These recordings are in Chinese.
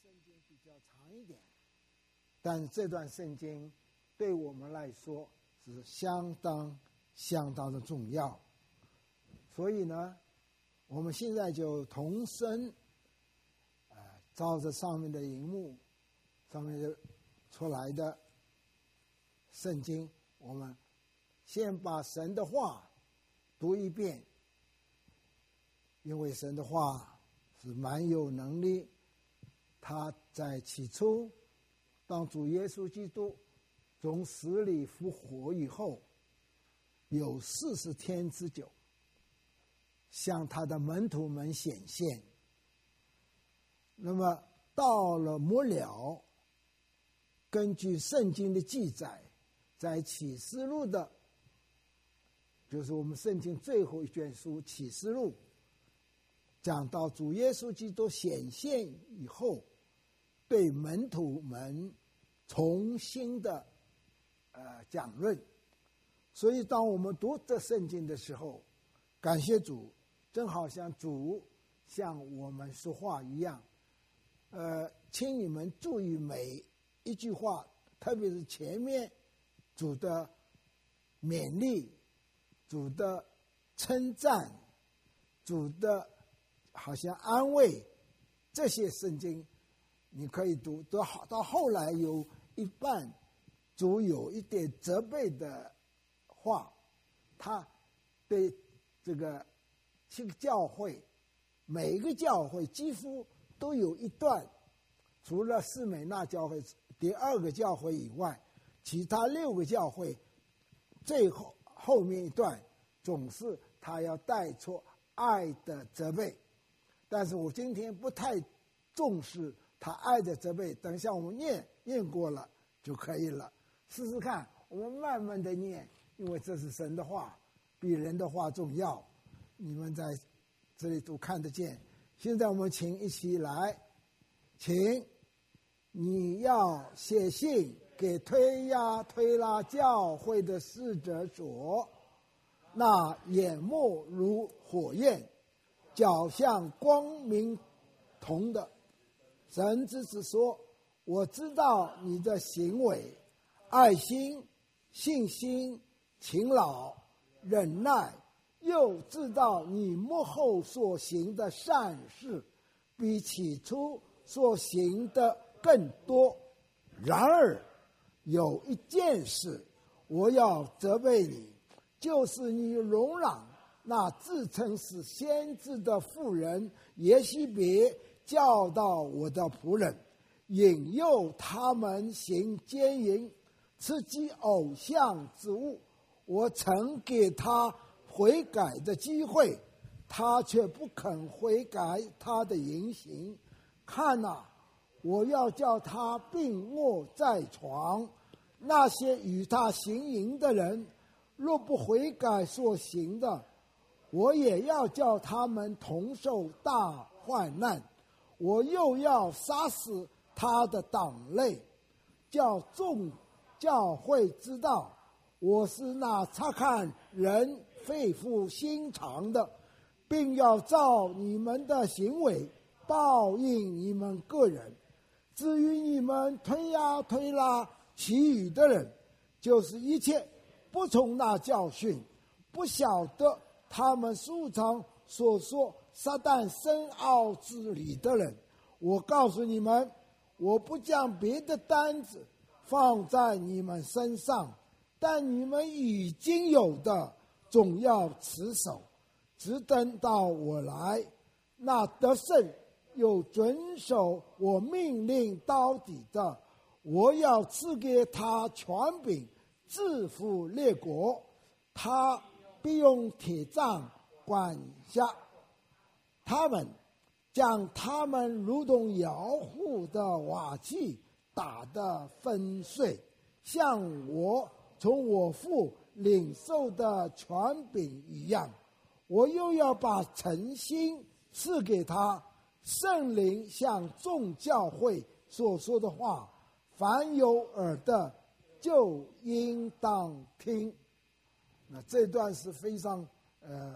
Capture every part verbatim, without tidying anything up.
经比较长一点，但这段圣经对我们来说是相当相当的重要。所以呢，我们现在就同声，呃，照着上面的荧幕上面的出来的圣经，我们先把神的话读一遍，因为神的话是蛮有能力。他在起初，当主耶稣基督从死里复活以后，有四十天之久，向他的门徒们显现。那么到了末了，根据圣经的记载，在启示录的，就是我们圣经最后一卷书《启示录》，讲到主耶稣基督显现以后，对门徒们重新的呃讲论。所以当我们读这圣经的时候，感谢主，正好像主向我们说话一样。呃，请你们注意每一句话，特别是前面主的勉励、主的称赞、主的好像安慰，这些圣经你可以读到好，到后来有一半主有一点责备的话，他对这个这个教会，每一个教会几乎都有一段，除了士美那教会第二个教会以外，其他六个教会最后后面一段总是他要带出爱的责备。但是我今天不太重视他爱的责备，等一下我们念念过了就可以了。试试看，我们慢慢的念，因为这是神的话，比人的话重要。你们在这里都看得见。现在我们请一起来，请你要写信给推亚推拉教会的使者说，那眼目如火焰，脚像光明铜的神之子说，我知道你的行为，爱心、信心、勤劳、忍耐，又知道你幕后所行的善事比起初所行的更多。然而有一件事我要责备你，就是你容让那自称是先知的妇人耶西别教导我的仆人，引诱他们行奸淫，吃祭偶像之物。我曾给他悔改的机会，他却不肯悔改他的言行。看哪，我要叫他病卧在床，那些与他行淫的人，若不悔改所行的，我也要叫他们同受大患难。我又要杀死他的党类，叫众教会知道我是那察看人肺腑心肠的，并要照你们的行为报应你们个人。至于你们推呀推拉其余的人，就是一切不从那教训，不晓得他们书上所说撒旦深奥之理的人，我告诉你们，我不将别的担子放在你们身上，但你们已经有的总要持守，直等到我来。那得胜又遵守我命令到底的，我要赐给他权柄，制服列国，他必用铁杖管辖他们，将他们如同窑户的瓦器打得粉碎，像我从我父领受的权柄一样。我又要把诚心赐给他，圣灵向众教会所说的话，凡有耳的就应当听。那这段是非常呃，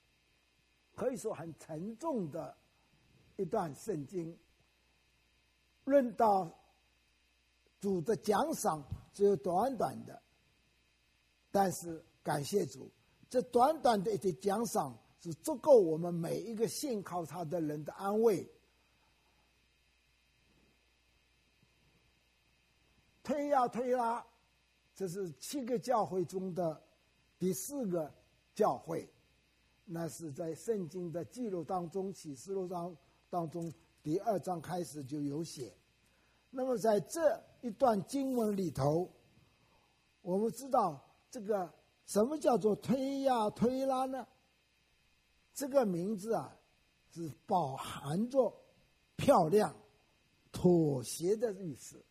可以说很沉重的一段圣经。 论到主的奖赏只有短短的，但是感谢主，这短短的一点奖赏是足够我们每一个信靠他的人的安慰。推呀推拉，这是七个教会中的第四个教会，那是在圣经的记录当中，启示录当当中第二章开始就有写。那么在这一段经文里头，我们知道这个什么叫做推呀推拉呢？这个名字啊，是饱含着漂亮、妥协的意思。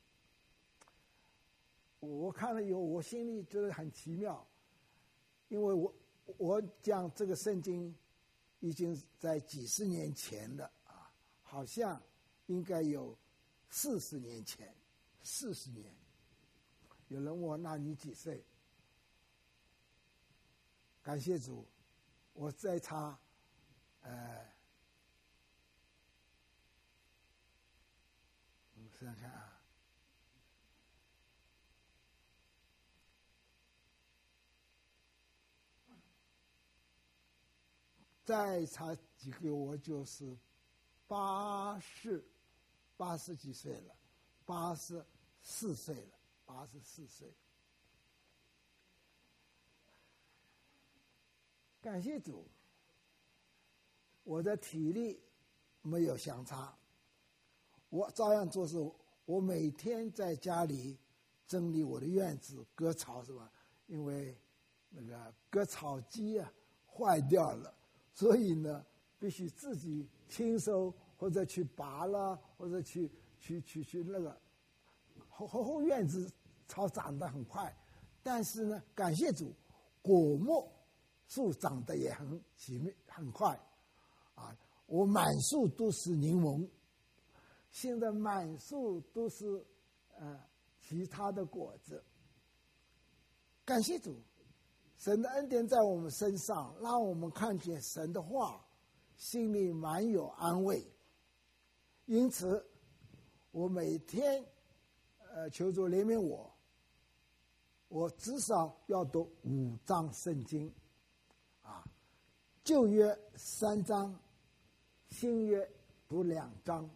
我看了以后，我心里觉得很奇妙，因为我我讲这个圣经已经在几十年前了啊，好像应该有四十年前，四十年。有人问我，那你几岁？感谢主，我再查，呃，我们想想看啊。再差几个，我就是八十八十几岁了，八十四岁了，八十四岁。感谢主，我的体力没有相差，我照样做事。我每天在家里整理我的院子，割草是吧？因为那个割草机啊坏掉了。所以呢，必须自己亲手或者去拔了，或者去去去去那个后后后院子草长得很快，但是呢，感谢主，果木树长得也很奇妙很快，啊，我满树都是柠檬，现在满树都是呃其他的果子。感谢主。神的恩典在我们身上，让我们看见神的话，心里满有安慰。因此，我每天，呃，求主怜悯我，我至少要读五章圣经，啊，旧约三章，新约读两章。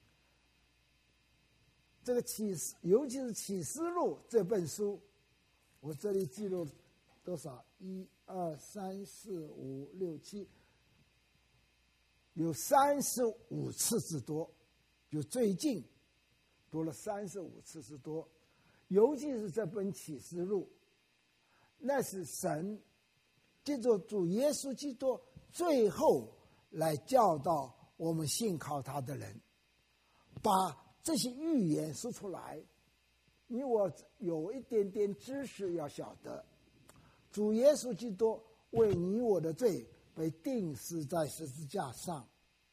这个启示，尤其是启示录这本书，我这里记录。多少？一二三四五六七，有三十五次之多，就最近读了三十五次之多。尤其是这本启示录，那是神借着主耶稣基督最后来教导我们信靠他的人，把这些预言说出来。你我有一点点知识要晓得。主耶稣基督为你我的罪被钉死在十字架上，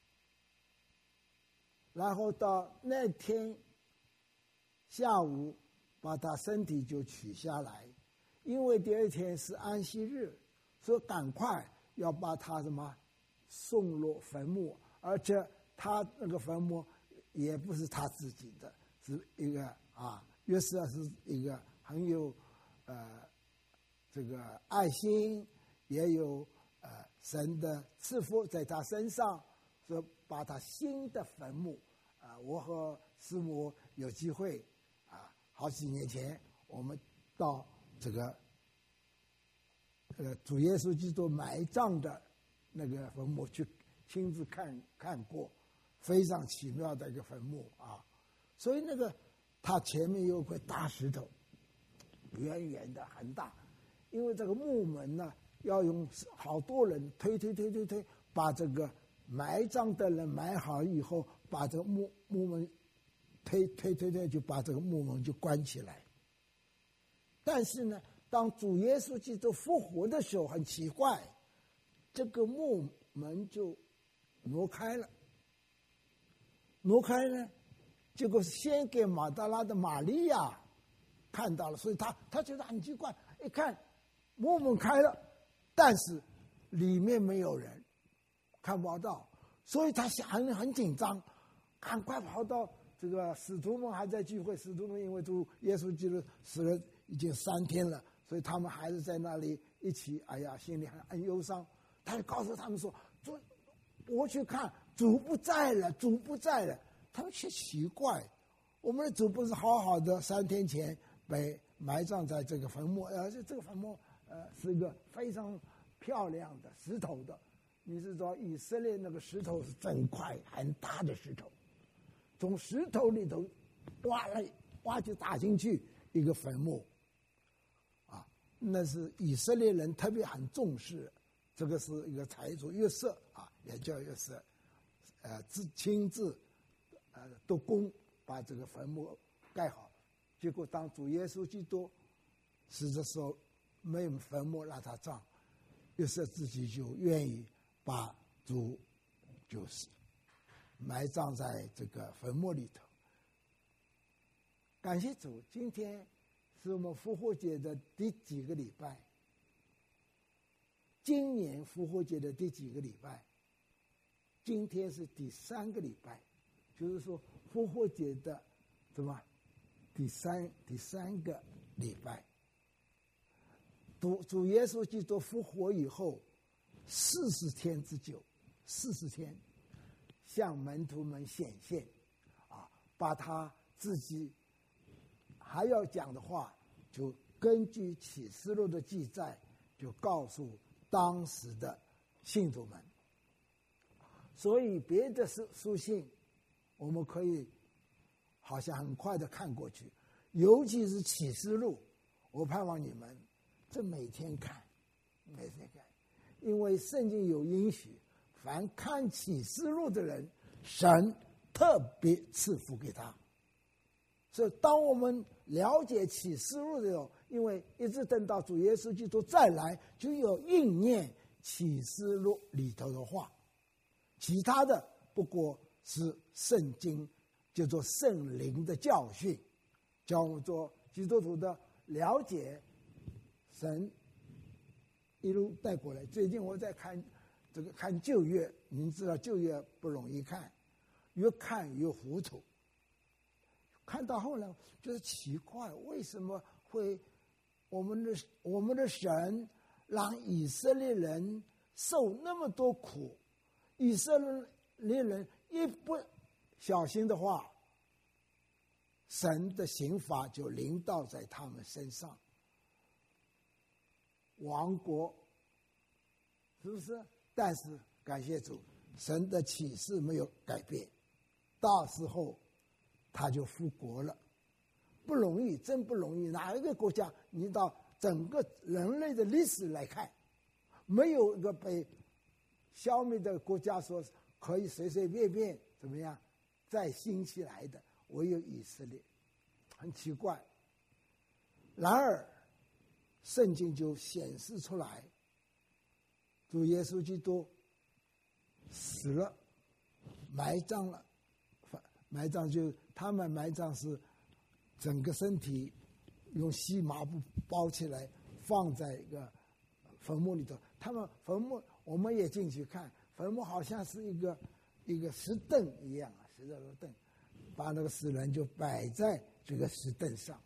然后到那天下午把他身体就取下来，因为第二天是安息日，所以赶快要把他什么送入坟墓，而且他那个坟墓也不是他自己的，是一个啊，约瑟是一个很有呃。这个爱心，也有呃神的赐福在他身上，所以把他新的坟墓啊、呃，我和师母有机会啊，好几年前我们到这个呃主耶稣基督埋葬的那个坟墓去亲自看看过，非常奇妙的一个坟墓啊。所以那个他前面有块大石头，圆圆的很大。因为这个墓门呢，要用好多人推推推推推，把这个埋葬的人埋好以后，把这个墓墓门推推推推，就把这个墓门就关起来。但是呢，当主耶稣基督复活的时候，很奇怪，这个墓门就挪开了。挪开呢，结果先给马大拉的玛利亚看到了，所以他他觉得很奇怪，一看。墓门开了，但是里面没有人，看不到，所以他很很紧张，赶快跑到这个使徒们还在聚会，使徒们因为主耶稣基督死了已经三天了，所以他们还是在那里一起，哎呀，心里很很忧伤。他就告诉他们说：“主，我去看，主不在了，主不在了。”他们却奇怪，我们的主不是好好的三天前被埋葬在这个坟墓，而且这个坟墓呃是一个非常漂亮的石头的。你是说以色列那个石头是整块很大的石头，从石头里头挖了挖就打进去一个坟墓，啊，那是以色列人特别很重视，这个是一个财主约瑟啊，也叫约瑟，呃，自亲自呃督工把这个坟墓盖好。结果当主耶稣基督死的时候，没有坟墓让他葬，约瑟自己就愿意把主就是埋葬在这个坟墓里头。感谢主，今天是我们复活节的第几个礼拜？今年复活节的第几个礼拜？今天是第三个礼拜，就是说复活节的什么第三第三个礼拜。主主耶稣基督复活以后四十天之久，四十天向门徒们显现，啊，把他自己还要讲的话，就根据启示录的记载，就告诉当时的信徒们。所以别的书书信我们可以好像很快的看过去，尤其是启示录，我盼望你们这每天看，每天看，因为圣经有允许，凡看启示录的人，神特别赐福给他。所以当我们了解启示录的时候，因为一直等到主耶稣基督再来，就有应验启示录里头的话，其他的不过是圣经叫做圣灵的教训，教我们做基督徒的了解神一路带过来。最近我在看这个看旧约，您知道旧约不容易看，越看越糊涂。看到后来就是奇怪，为什么会我们的我们的神让以色列人受那么多苦？以色列人一不小心的话，神的刑罚就临到在他们身上，亡国，是不是？但是感谢主，神的启示没有改变，到时候他就复国了。不容易，真不容易。哪一个国家，你到整个人类的历史来看，没有一个被消灭的国家说可以随随便便怎么样再兴起来的，唯有以色列。很奇怪。然而圣经就显示出来，主耶稣基督死了，埋葬了，埋葬就他们埋葬是整个身体用细麻布包起来，放在一个坟墓里头。他们坟墓我们也进去看，坟墓好像是一个一个石凳一样啊，石头的凳，把那个死人就摆在这个石凳上。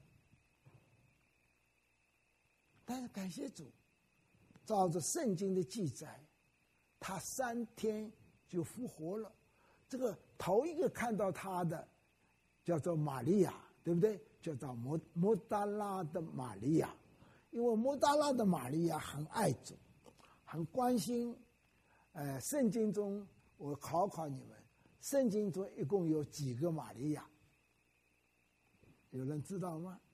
但是感谢主，照着圣经的记载，他三天就复活了。这个头一个看到他的叫做玛利亚，对不对？叫做摩摩达拉的玛利亚。因为摩达拉的玛利亚很爱主，很关心。呃，圣经中我考考你们，圣经中一共有几个玛利亚？有人知道吗？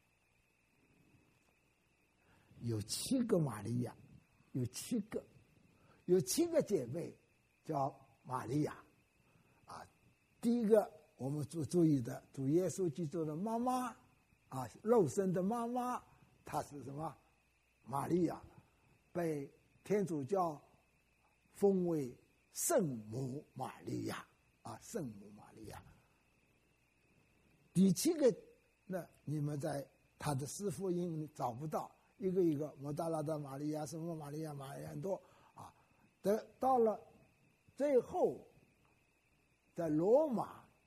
有七个玛利亚，有七个，有七个姐妹叫玛利亚。啊，第一个我们注注意的，主耶稣基督的妈妈，啊，肉身的妈妈，她是什么？玛利亚，被天主教封为圣母玛利亚，啊，圣母玛利亚。第七个，那你们在他的四福音里找不到，一个一个摩达拉的玛利亚，什么玛利亚，玛利亚很多啊。得到了最后，在罗马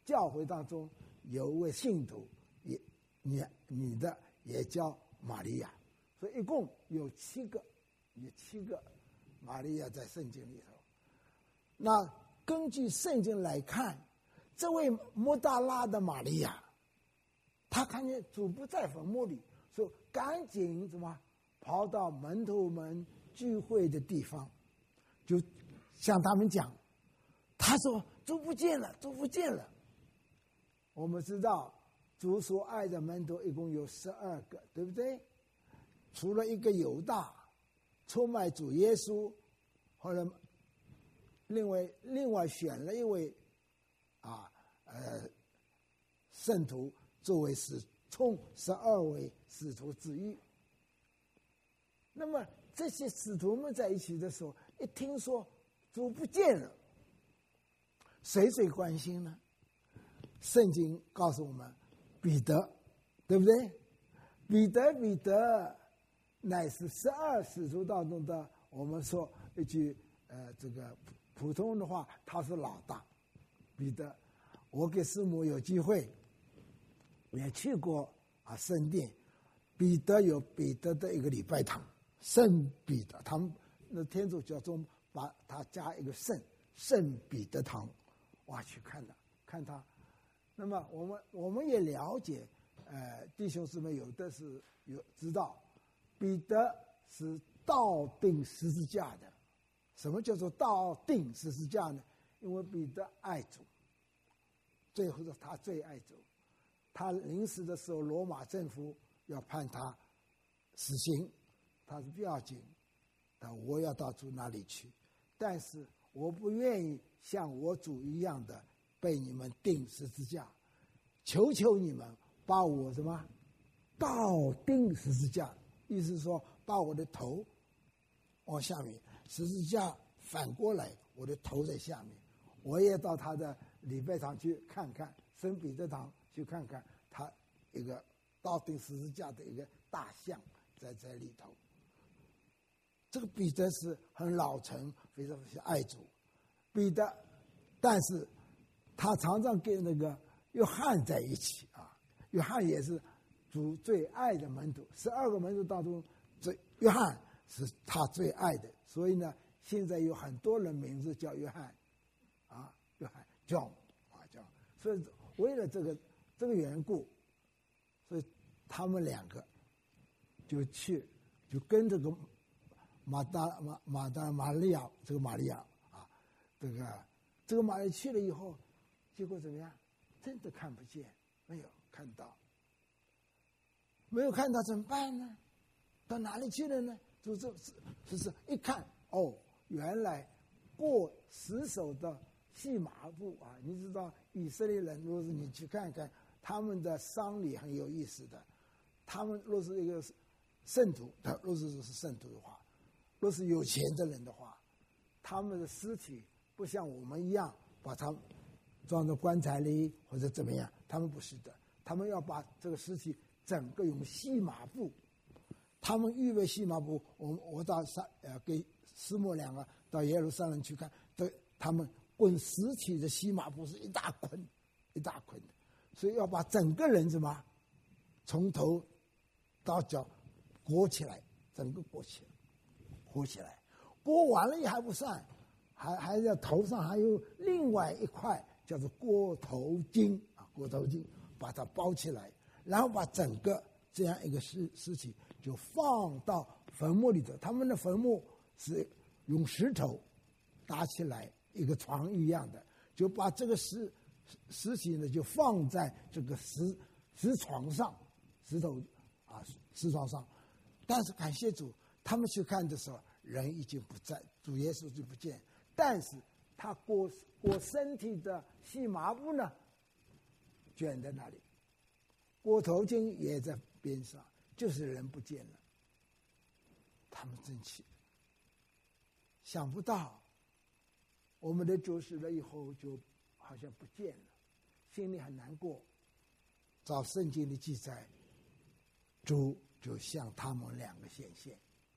教会当中有一位信徒，也女女的也叫玛利亚，所以一共有七个，有七个玛利亚在圣经里头。那根据圣经来看，这位抹大拉的玛利亚，她看见主不在坟墓里，所以赶紧怎么跑到门徒们聚会的地方，就向他们讲，他说主不见了，主不见了。我们知道主所爱的门徒一共有十二个，对不对？除了一个犹大出卖主耶稣，后来另外另外选了一位啊呃圣徒作为使充十二位使徒之一。那么这些使徒们在一起的时候，一听说主不见了，谁最关心呢？圣经告诉我们，彼得，对不对？彼得，彼得乃是十二使徒当中的，我们说一句呃这个普通的话，他是老大。彼得，我给师母有机会也去过啊圣殿，彼得有彼得的一个礼拜堂，圣彼得，他们那天主教中把他加一个圣圣彼得堂，哇，去看他看他。那么我们我们也了解，呃，弟兄姊妹有的是有知道，彼得是倒钉十字架的。什么叫做倒钉十字架呢？因为彼得爱主，最后是他最爱主。他临死的时候，罗马政府要判他死刑，他是不要紧，但我要到主那里去，但是我不愿意像我主一样的被你们钉十字架，求求你们把我什么倒钉十字架，意思是说把我的头往下面，十字架反过来，我的头在下面，我也到他的礼拜堂去看看，圣彼得堂去看看，他一个倒钉十字架的一个大像在这里头。这个彼得是很老成，非常非常爱主。彼得，但是他常常跟那个约翰在一起啊。约翰也是主最爱的门徒，十二个门徒当中，这约翰是他最爱的。所以呢，现在有很多人名字叫约翰，啊，约翰 John 啊 John。所以为了这个这个缘故，所以他们两个就去，就跟这个马达马马达玛利亚这个玛利亚啊，这个这个玛利亚去了以后，结果怎么样？真的看不见，没有看到，没有看到怎么办呢？到哪里去了呢？就是就是一看，哦，原来过十手的细麻布啊！你知道以色列人，若是你去看看他们的丧礼很有意思的，他们若是一个圣徒，他若是是圣徒的话，若是有钱的人的话，他们的尸体不像我们一样把它装到棺材里或者怎么样，他们不是的，他们要把这个尸体整个用细麻布，他们预备细麻布。我我到三呃给师母两个到耶路撒冷去看，这他们滚尸体的细麻布是一大捆一大捆的，所以要把整个人什么从头到脚裹起来，整个裹起来，裹起来，裹完了也还不算，还还要头上还有另外一块叫做裹头巾啊，裹头巾把它包起来，然后把整个这样一个尸尸体就放到坟墓里头。他们的坟墓是用石头搭起来一个床一样的，就把这个尸尸体呢就放在这个石石床上，石头啊石床上。但是感谢主，他们去看的时候，人已经不在，主耶稣就不见。但是他裹裹身体的细麻布呢，卷在那里，裹头巾也在边上，就是人不见了。他们真气，想不到我们的主死了以后就好像不见了，心里很难过。照圣经的记载，主就向他们两个显现，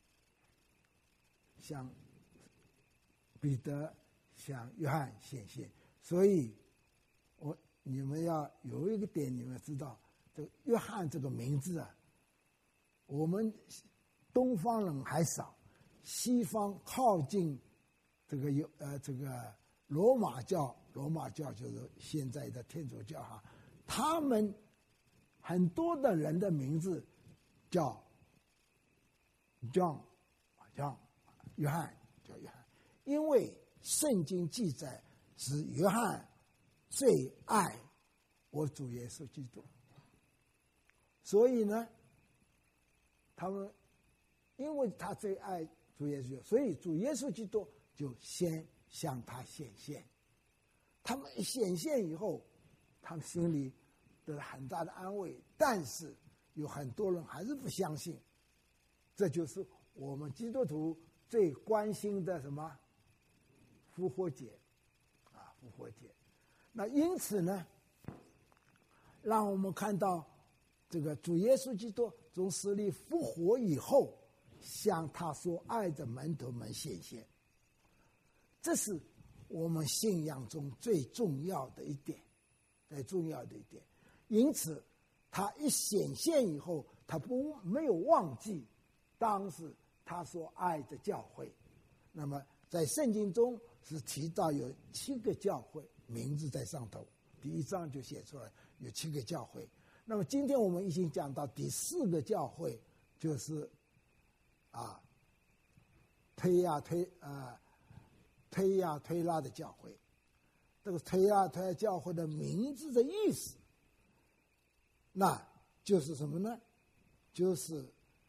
向彼得向约翰显现。所以我你们要有一个点，你们知道，这个约翰这个名字啊，我们东方人还少，西方靠近这个有呃这个罗马教，罗马教就是现在的天主教哈，他们很多的人的名字叫 John， John， 约翰叫约翰，因为圣经记载是约翰最爱我主耶稣基督，所以呢，他们因为他最爱主耶稣基督，所以主耶稣基督就先向他显现。他们一显现以后，他们心里得了很大的安慰，但是有很多人还是不相信。这就是我们基督徒最关心的什么？复活节啊，复活节。那因此呢，让我们看到这个主耶稣基督从死里复活以后，向他所爱的门徒们显现，这是我们信仰中最重要的一点，最重要的一点。因此，他一显现以后，他不没有忘记当时他所爱的教会。那么，在圣经中是提到有七个教会，名字在上头，第一章就写出来有七个教会。那么今天我们已经讲到第四个教会，就是啊推呀推啊推呀推拉的教会。这个推呀推拉教会的名字的意思，那就是什么呢？就是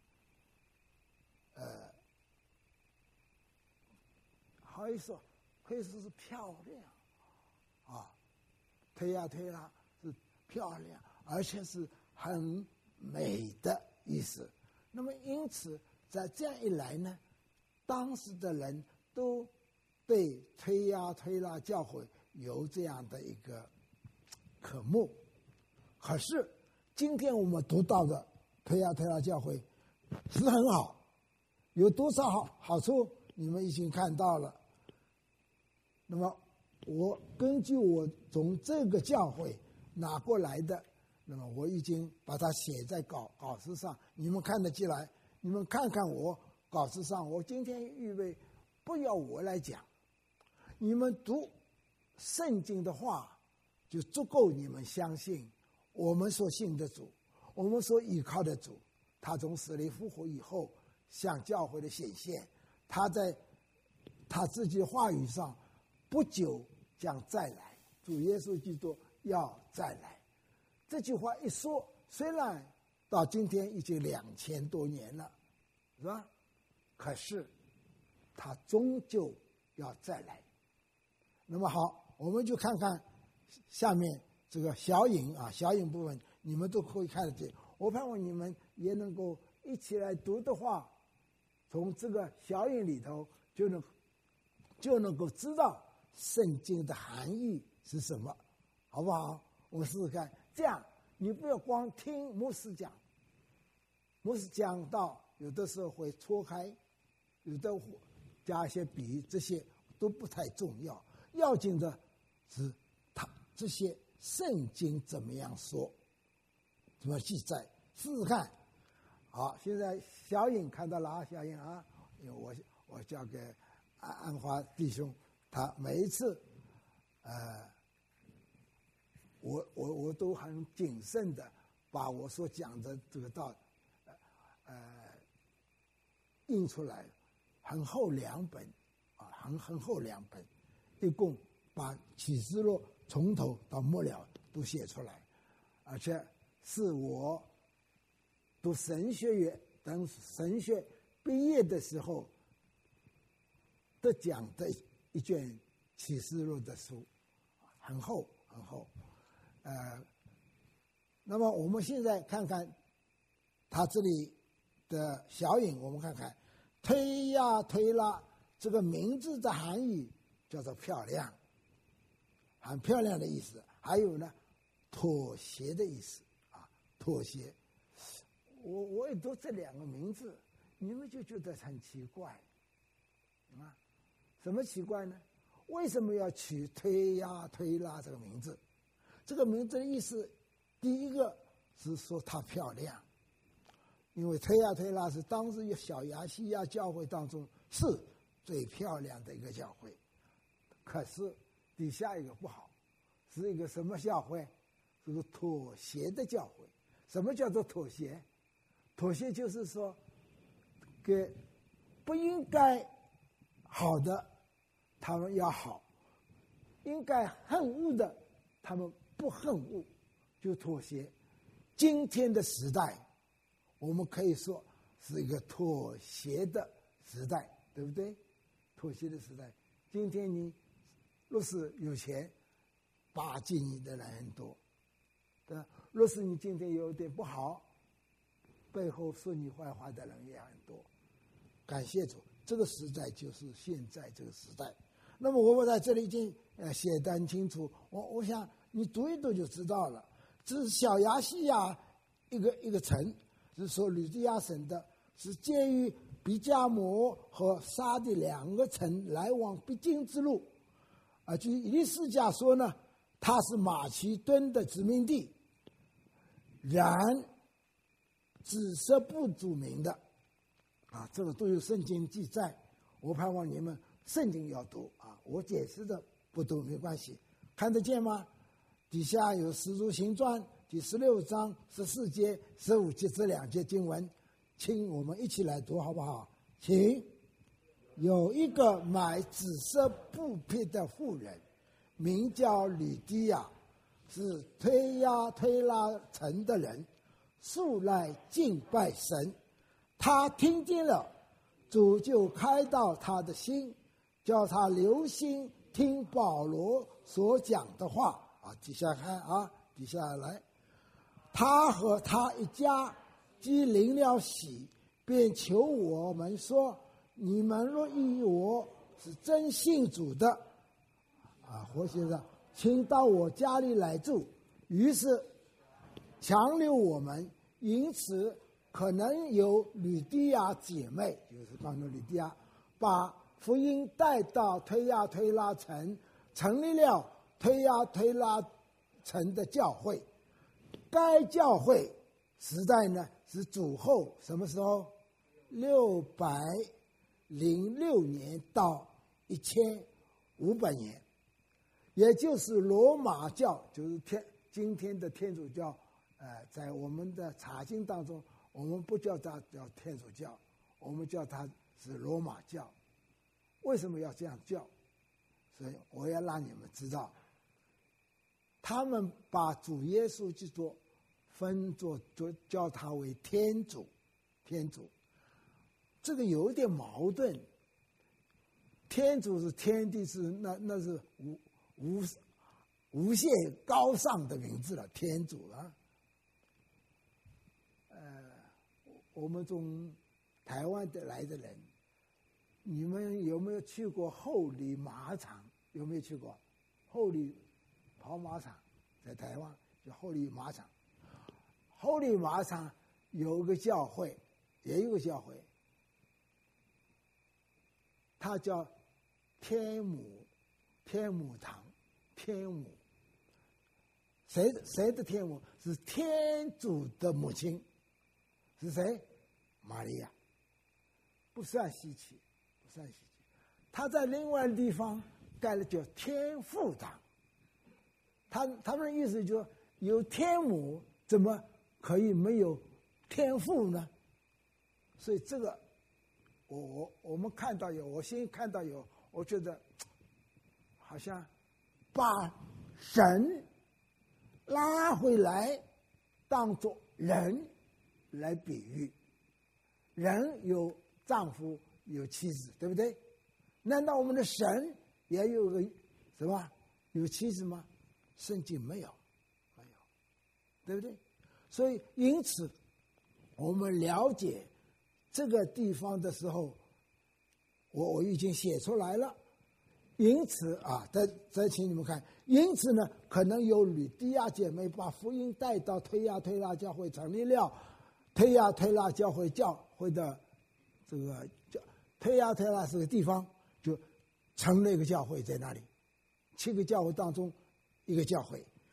呃，好意思，可以说是漂亮啊，推呀推拉是漂亮，而且是很美的意思。那么因此在这样一来呢，当时的人都对推呀推拉教会有这样的一个渴慕。可是今天我们读到的推呀推拉教会是很好，有多少好好处你们已经看到了。那么我根据我从这个教会拿过来的，那么我已经把它写在稿稿子上，你们看得进来。你们看看我稿子上，我今天预备不要我来讲，你们读圣经的话就足够你们相信我们所信的主，我们所依靠的主，他从死里复活以后向教会的显现，他在他自己的话语上不久将再来，主耶稣基督要再来。这句话一说，虽然到今天已经两千多年了，是吧？可是他终究要再来。那么好，我们就看看下面这个小引啊，小引部分你们都可以看得见。我盼望你们也能够一起来读的话，从这个小引里头就能就能够知道圣经的含义是什么，好不好？我们试试看。这样你不要光听牧师讲，牧师讲到有的时候会错开，有的加一些比喻，这些都不太重要。要紧的是他这些圣经怎么样说，怎么记载，试试看。好，现在小颖看到了啊，小颖啊，因为我我交给安安华弟兄，他每一次，呃，我我我都很谨慎的把我所讲的这个道，呃，印出来，很厚两本，啊，很很厚两本，一共把启示录从头到末了都写出来，而且是我读神学院等神学毕业的时候得奖的一卷启示录的书，很厚很厚。呃，那么我们现在看看他这里的小引，我们看看推呀推拉这个名字的含义叫做漂亮，很漂亮的意思。还有呢，妥协的意思啊，妥协。我我一读这两个名字，你们就觉得很奇怪啊？什么奇怪呢？为什么要取推呀推拉这个名字？ 这个名字的意思，第一个是说她漂亮，因为推亚推拉是当时小亚细亚教会当中是最漂亮的一个教会。可是底下一个不好，是一个什么教会？是个妥协的教会。什么叫做妥协？妥协就是说，给不应该好的他们要好，应该恨恶的他们不恨恶，就妥协。今天的时代，我们可以说是一个妥协的时代，对不对？妥协的时代。今天你若是有钱，巴结你的人很多，对吧？若是你今天有点不好，背后说你坏话的人也很多。感谢主，这个时代就是现在这个时代。那么我在这里已经呃写得很清楚，我我想你读一读就知道了。这是小亚细亚一个一个城，是说吕底亚省的，是介于比加摩和沙的两个城来往必经之路。啊，据以利士家说呢，它是马其顿的殖民地，然只是不著名的。啊，这个都有圣经记载，我盼望你们圣经要读啊，我解释的不读没关系，看得见吗？底下有《使徒行传》第十六章十四节、十五节这两节经文，请我们一起来读好不好？请。有一个买紫色布匹的妇人，名叫吕底亚，是推亚推拉城的人，素来敬拜神。他听见了，主就开导他的心，叫他留心听保罗所讲的话。啊，底下看啊，底下来，他和他一家既领了喜，便求我们说：你们若以我是真信主的，啊，活先生，请到我家里来住。于是强留我们，因此可能有吕底亚姐妹，就是刚才吕底亚，把福音带到推亚推拉城，成立了推亚推拉城的教会。该教会时代呢是主后什么时候？六百零六年到一千五百年，也就是罗马教，就是天今天的天主教。呃，在我们的查经当中，我们不叫它叫天主教，我们叫它是罗马教。为什么要这样叫？所以我要让你们知道，他们把主耶稣基督分作，就叫他为天主，天主。这个有点矛盾。天主是天地是那那是无无无限高尚的名字了，天主啊。呃，我们从台湾的来的人，你们有没有去过后里马场？有没有去过后里跑马场？在台湾叫后里马场。后里马场有个教会，也有个教会，它叫天母天母堂，天母。谁谁的天母？是天主的母亲。是谁？玛利亚。不算稀奇，不算稀奇。他在另外的地方盖了叫天父堂。他他们的意思就是说，有天母怎么可以没有天父呢？所以这个，我我我们看到有，我先看到有，我觉得好像把神拉回来，当作人来比喻。人有丈夫有妻子，对不对？难道我们的神也有个什么有妻子吗？圣经没有，没有，对不对？所以因此我们了解这个地方的时候，我我已经写出来了。因此啊，再再请你们看，因此呢，可能有吕底亚姐妹把福音带到推亚推拉教会，成立了推亚推拉教会教会的这个叫推亚推拉是个地方，就成了一个教会在那里，七个教会当中一个教会。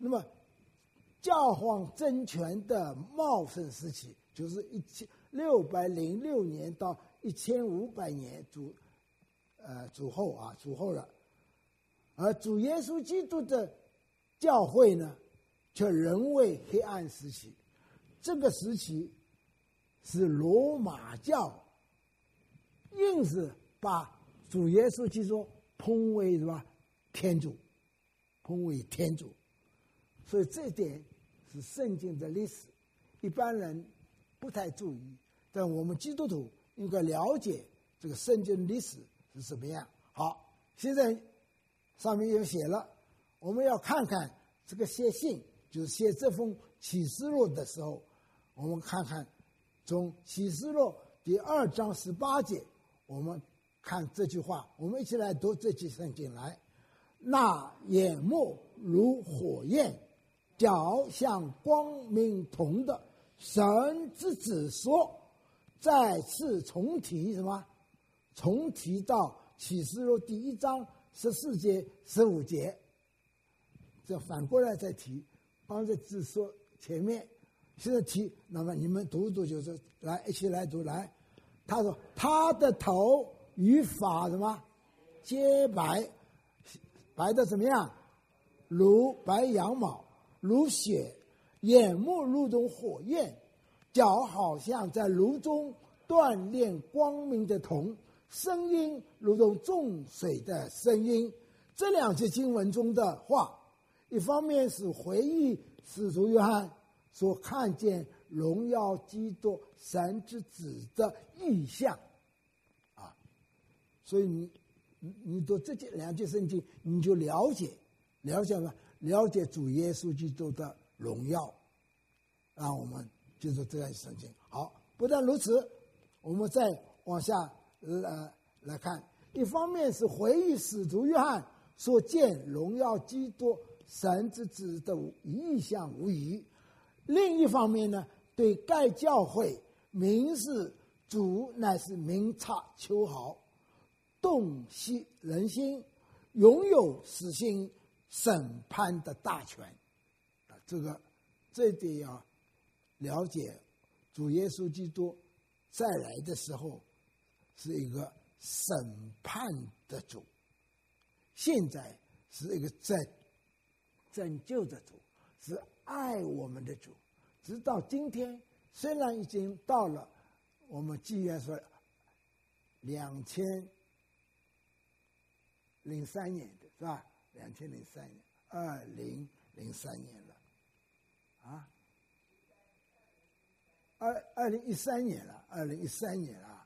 那么教皇政权的茂盛时期，就是一千六百零六年到一千五百年主呃主后啊主后了，而主耶稣基督的教会呢，却仍为黑暗时期。这个时期是罗马教硬是把主耶稣基督捧为什么天主，捧为天主，所以这一点是圣经的历史，一般人不太注意，但我们基督徒应该了解这个圣经历史是什么样。好，现在上面有写了，我们要看看这个写信，就是写这封启示录的时候，我们看看从启示录第二章十八节，我们看这句话，我们一起来读这句圣经来。那眼目如火焰，脚像光明铜的神之子说，再次重提什么？重提到启示录第一章十四节、十五节，这反过来再提，帮着字说前面，现在提，那么你们读读就是来一起来读来。他说他的头与发什么洁白，白的怎么样？如白羊毛，如雪，眼目如同火焰，脚好像在炉中锻炼光明的铜，声音如同众水的声音。这两节经文中的话，一方面是回忆使徒约翰所看见荣耀基督神之子的意象啊，所以你你你读这两节圣经，你就了解了解吧，了解主耶稣基督的荣耀。让我们接受这样圣经。好，不但如此，我们再往下呃来看，一方面是回忆使徒约翰所见荣耀基督神之子的意象无疑，另一方面呢，对该教会明示主乃是明察秋毫，洞悉人心，拥有实行审判的大权。啊，这个这一点要了解，主耶稣基督再来的时候是一个审判的主，现在是一个拯拯救的主，是爱我们的主。直到今天，虽然已经到了我们纪元说两千零三年的是吧？两千零三年，二零零三年了，啊，二二零一三年了，二零一三年了。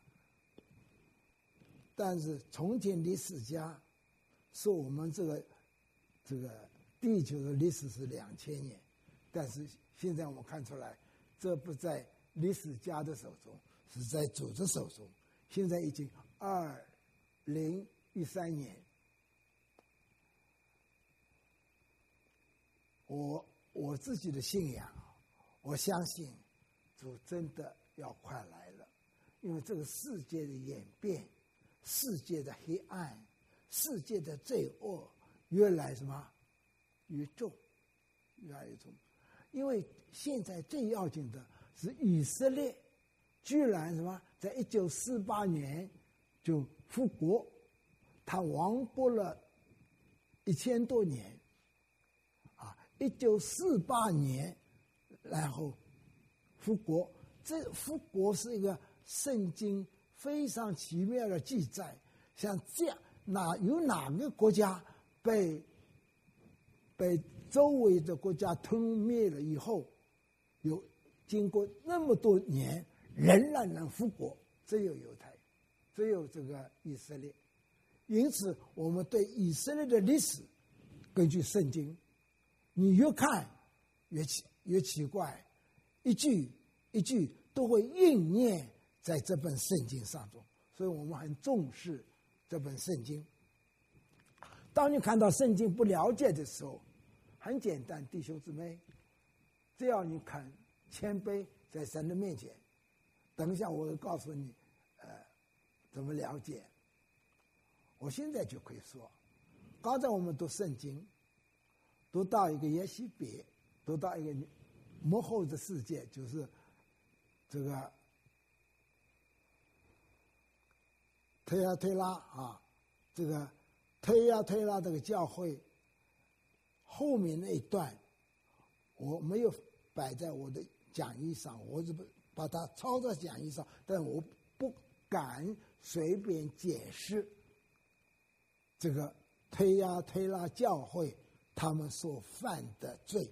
但是从前历史家说我们这个这个地球的历史是两千年，但是现在我们看出来，这不在历史家的手中，是在主的手中。现在已经二零一三年，我我自己的信仰，我相信主真的要快来了，因为这个世界的演变，世界的黑暗，世界的罪恶越来什么越重，越来越重。因为现在最要紧的是以色列居然什么，在一九四八年就复国，他亡国了一千多年，啊，一九四八年然后复国。这复国是一个圣经非常奇妙的记载，像这样哪有哪个国家被被周围的国家吞灭了以后，有经过那么多年仍然能复国，只有犹太，只有这个以色列。因此我们对以色列的历史，根据圣经，你越看越奇越奇怪，一句一句都会应验在这本圣经上中，所以我们很重视这本圣经。当你看到圣经不了解的时候，很简单，弟兄姊妹，只要你肯谦卑在神的面前，等一下我会告诉你呃怎么了解。我现在就可以说，刚才我们读圣经， 读到一个耶西别，读到一个幕后的世界，就是这个推呀推拉啊，这个推呀推拉这个教会后面那一段，我没有摆在我的讲义上，我只把它抄在讲义上，但我不敢随便解释这个推呀推拉教会他们所犯的罪。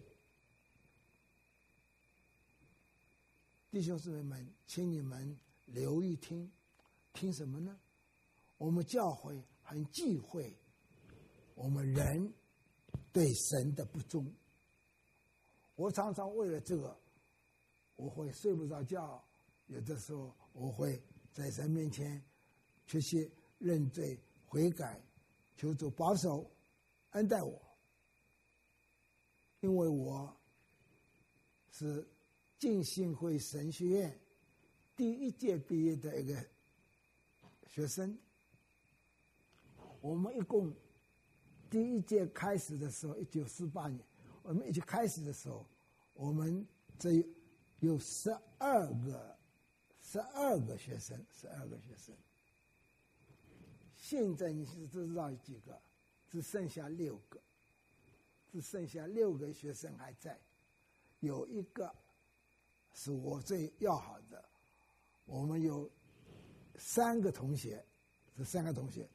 弟兄姊妹们，请你们留意听，听什么呢？我们教会很忌讳我们人对神的不忠。我常常为了这个，我会睡不着觉，有的时候我会在神面前去去认罪悔改，求主保守恩待我。因为我是浸信会神学院第一届毕业的一个学生，我们一共第一届开始的时候，一九四八年，我们一起开始的时候，我们这有十二个，十二个学生，十二个学生。现在你是知道几个？只剩下六个，只剩下六个学生还在，有一个是我最要好的，我们有三个同学，这三个同学，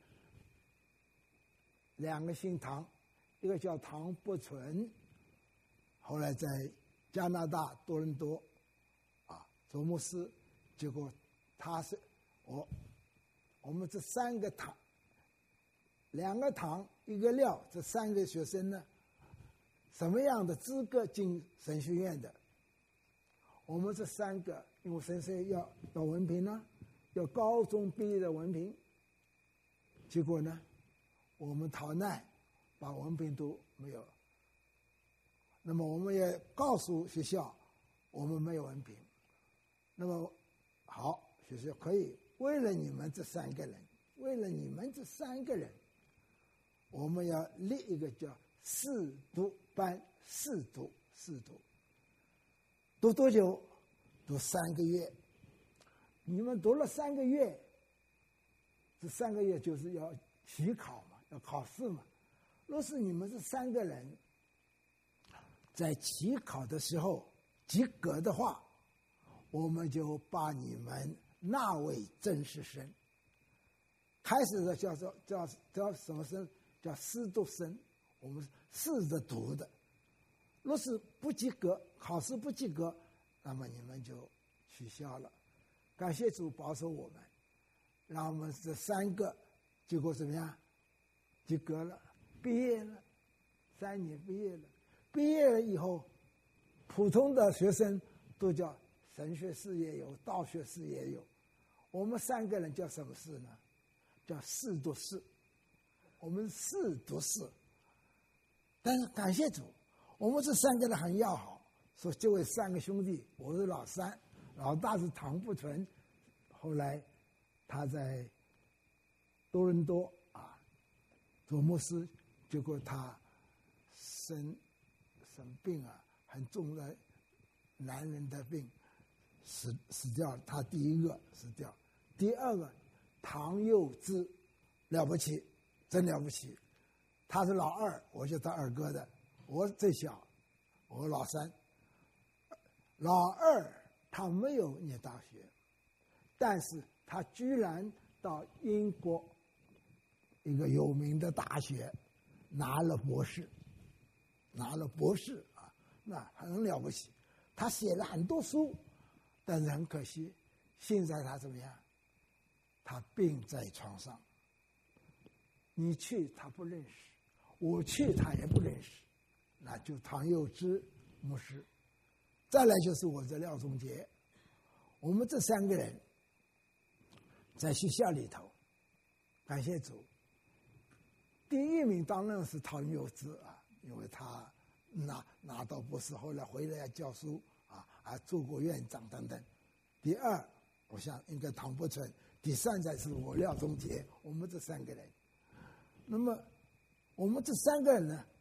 两个姓唐，一个叫唐伯纯，后来在加拿大多伦多啊做牧师，结果他是我我们这三个唐，两个唐一个廖，这三个学生呢，什么样的资格进神学院的？我们这三个，因为神学院要要文凭呢，要高中毕业的文凭。结果呢，我们逃难，把文凭都没有。那么我们也告诉学校，我们没有文凭。那么好，学校可以为了你们这三个人，为了你们这三个人，我们要立一个叫试读班，试读试读。读多久？读三个月。你们读了三个月，这三个月就是要期考嘛，要考试嘛。若是你们这三个人在期考的时候及格的话，我们就把你们纳为正式生。开始的叫做叫叫什么生？叫试读生，我们试着读的。若是不及格，考试不及格，那么你们就取消了。感谢主保守我们，让我们这三个结果怎么样？及格了，毕业了，三年毕业了。毕业了以后，普通的学生都叫神学士也有，道学士也有。我们三个人叫什么士呢？叫士读士。我们士读士。但是感谢主，我们这三个人很要好，说这位三个兄弟，我是老三，老大是唐不纯，后来他在多伦多啊做牧师，结果他生生病啊，很重的男人的病，死死掉了。他第一个死掉，第二个唐幼之，了不起，真了不起。他是老二，我是他二哥的，我最小，我老三。老二他没有念大学，但是他居然到英国一个有名的大学拿了博士，拿了博士啊，那很了不起。他写了很多书，但是很可惜，现在他怎么样？他病在床上。你去他不认识，我去他也不认识，那就唐幼之牧师。再来就是我这廖仲杰，我们这三个人在学校里头，感谢主，第一名当然是唐幼之啊，因为他拿拿到博士，后来回来教书啊，还做过院长等等。第二，我想应该唐伯纯，第三才是我廖仲杰，我们这三个人。那么我们这三个人呢，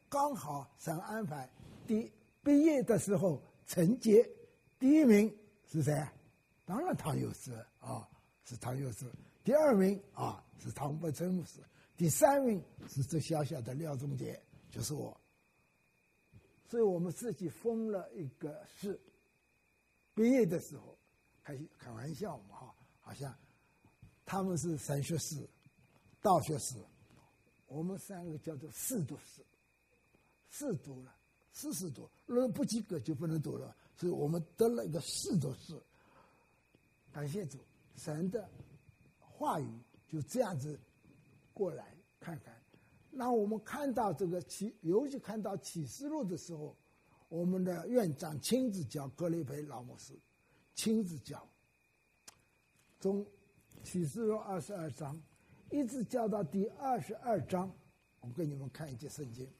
刚好神安排第毕业的时候成绩第一名是谁？当然唐有时啊，是唐有时。第二名啊是唐伯春牧师，第三名是这小小的廖仲杰，就是我。所以我们自己封了一个士。毕业的时候开开玩笑嘛哈，好像他们是神学士、道学士，我们三个叫做士读士，士读了，士士读，如果不及格就不能读了，所以我们得了一个士读士。感谢主，神的话语就这样子过来看看。那我们看到这个启，尤其看到启示录的时候，我们的院长亲自教格雷培老牧师，亲自教，从启示录二十二章一直教到第二十二章。我给你们看一节圣经，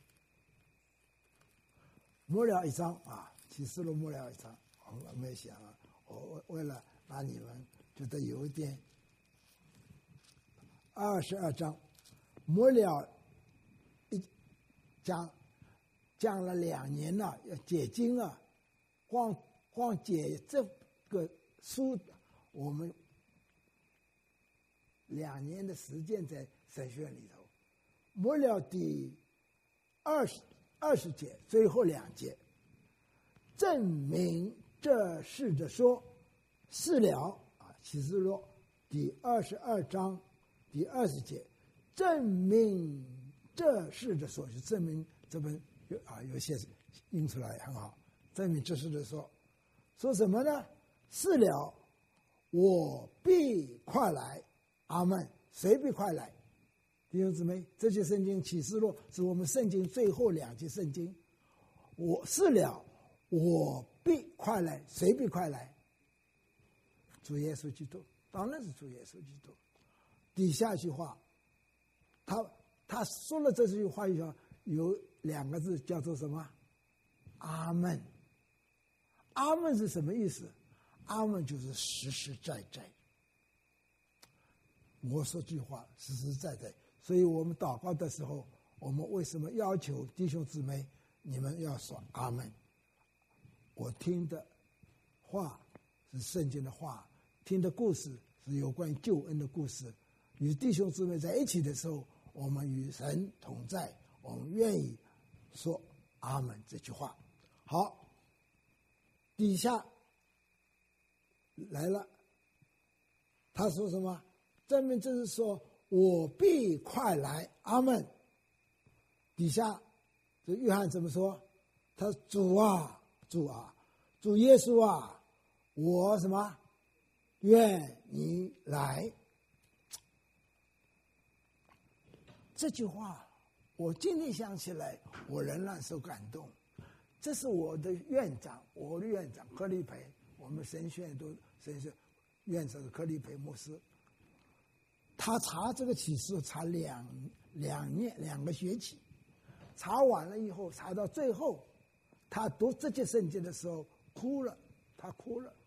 末了一章啊，启示录末了一章。我没想啊，我为了让你们觉得有一点，二十二章末了一讲讲了两年了，要解经啊，光光解这个书，我们两年的时间在神学院里头。末了第二十二十节，最后两节，证明这事的说，是了啊，启示录第二十二章第二十节，证明这事的说，就证明这本有啊有些印出来很好，证明这事的说，说什么呢？是了，我必快来，阿们。谁必快来？弟兄姊妹，这节圣经启示录是我们圣经最后两节圣经。我是了，我必快来，谁必快来？主耶稣基督，当然是主耶稣基督。底下一句话，他他说了这句话以后，有两个字叫做什么？阿们。阿们是什么意思？阿们就是实实在在。我说句话实实在在，所以我们祷告的时候，我们为什么要求弟兄姊妹你们要说阿们？我听的话是圣经的话，听的故事是有关救恩的故事。与弟兄姊妹在一起的时候，我们与神同在，我们愿意说阿们这句话。好，底下来了，他说什么？证明就是说我必快来，阿们。底下这约翰怎么说？他说主啊，主啊，主耶稣啊，我什么愿你来。这句话我今天想起来，我仍然受感动。这是我的院长，我的院长柯立培，我们神学院都神学院长的柯立培牧师。他查这个启示查两两年两个学期，查完了以后，查到最后，他读这节圣经的时候哭了，他哭了。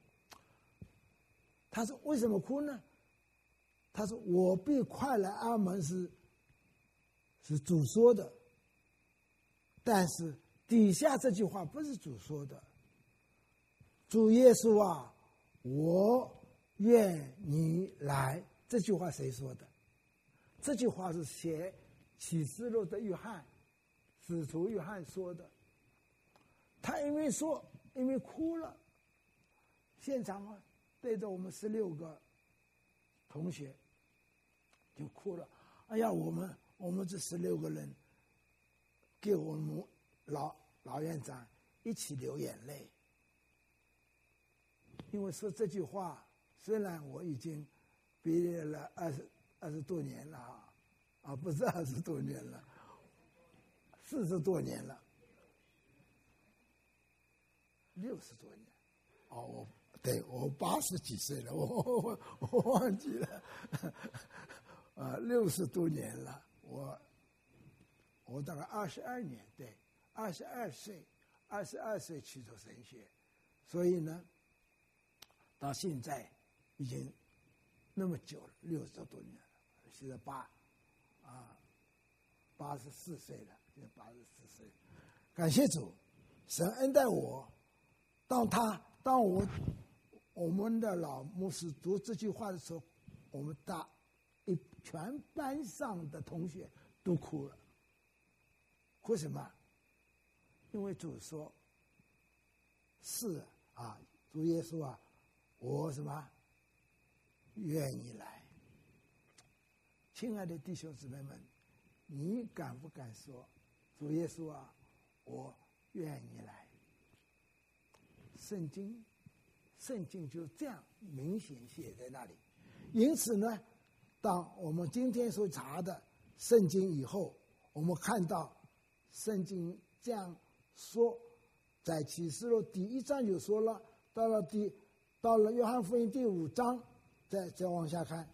他说：“为什么哭呢？”他说：“我必快来，阿门是是主说的，但是底下这句话不是主说的。主耶稣啊，我愿你来。”这句话谁说的？这句话是写启示录的约翰，使徒约翰说的。他因为说，因为哭了，现场啊对着我们十六个同学就哭了。哎呀，我们我们这十六个人给我们老老院长一起流眼泪，因为说这句话，虽然我已经毕业了二十二十多年了啊，啊不是二十多年了，四十多年了，六十多年，哦，我对我八十几岁了，我我我忘记了，啊，六十多年了，我我大概二十二年，对，二十二岁，二十二岁去做神学，所以呢，到现在已经那么久了，六十多年了，现在八，啊， 八十四岁了，现在八十四岁。感谢主，神恩待我。当他当我我们的老牧师读这句话的时候，我们大一全班上的同学都哭了。为什么？因为主说：“是啊，主耶稣啊，我什么愿意来。”亲爱的弟兄姊妹们，你敢不敢说：“主耶稣啊，我愿意来？”圣经，圣经就这样明显写在那里。因此呢，当我们今天所查的圣经以后，我们看到圣经这样说，在启示录第一章就说了，到了第到了约翰福音第五章，再再往下看，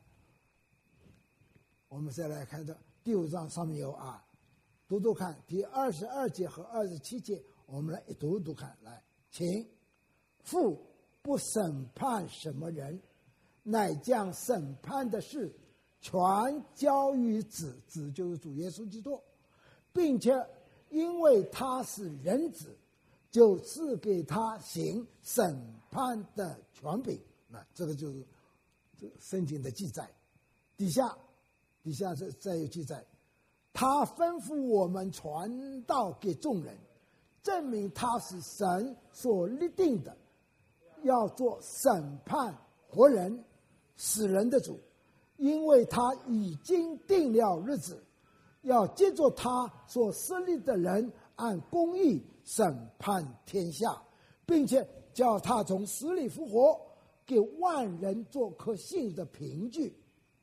我们再来看到第五章上面有啊，读读看第二十二节和二十七节，我们来一读读看。来，请。父不审判什么人，乃将审判的事全交于子，子就是主耶稣基督，并且因为他是人子，就赐给他行审判的权柄。那这个就是这圣经的记载。底下底下这再有记载，他吩咐我们传道给众人，证明他是神所立定的，要做审判活人死人的主，因为他已经定了日子，要借着他所设立的人按公义审判天下，并且叫他从死里复活，给万人做可信的凭据。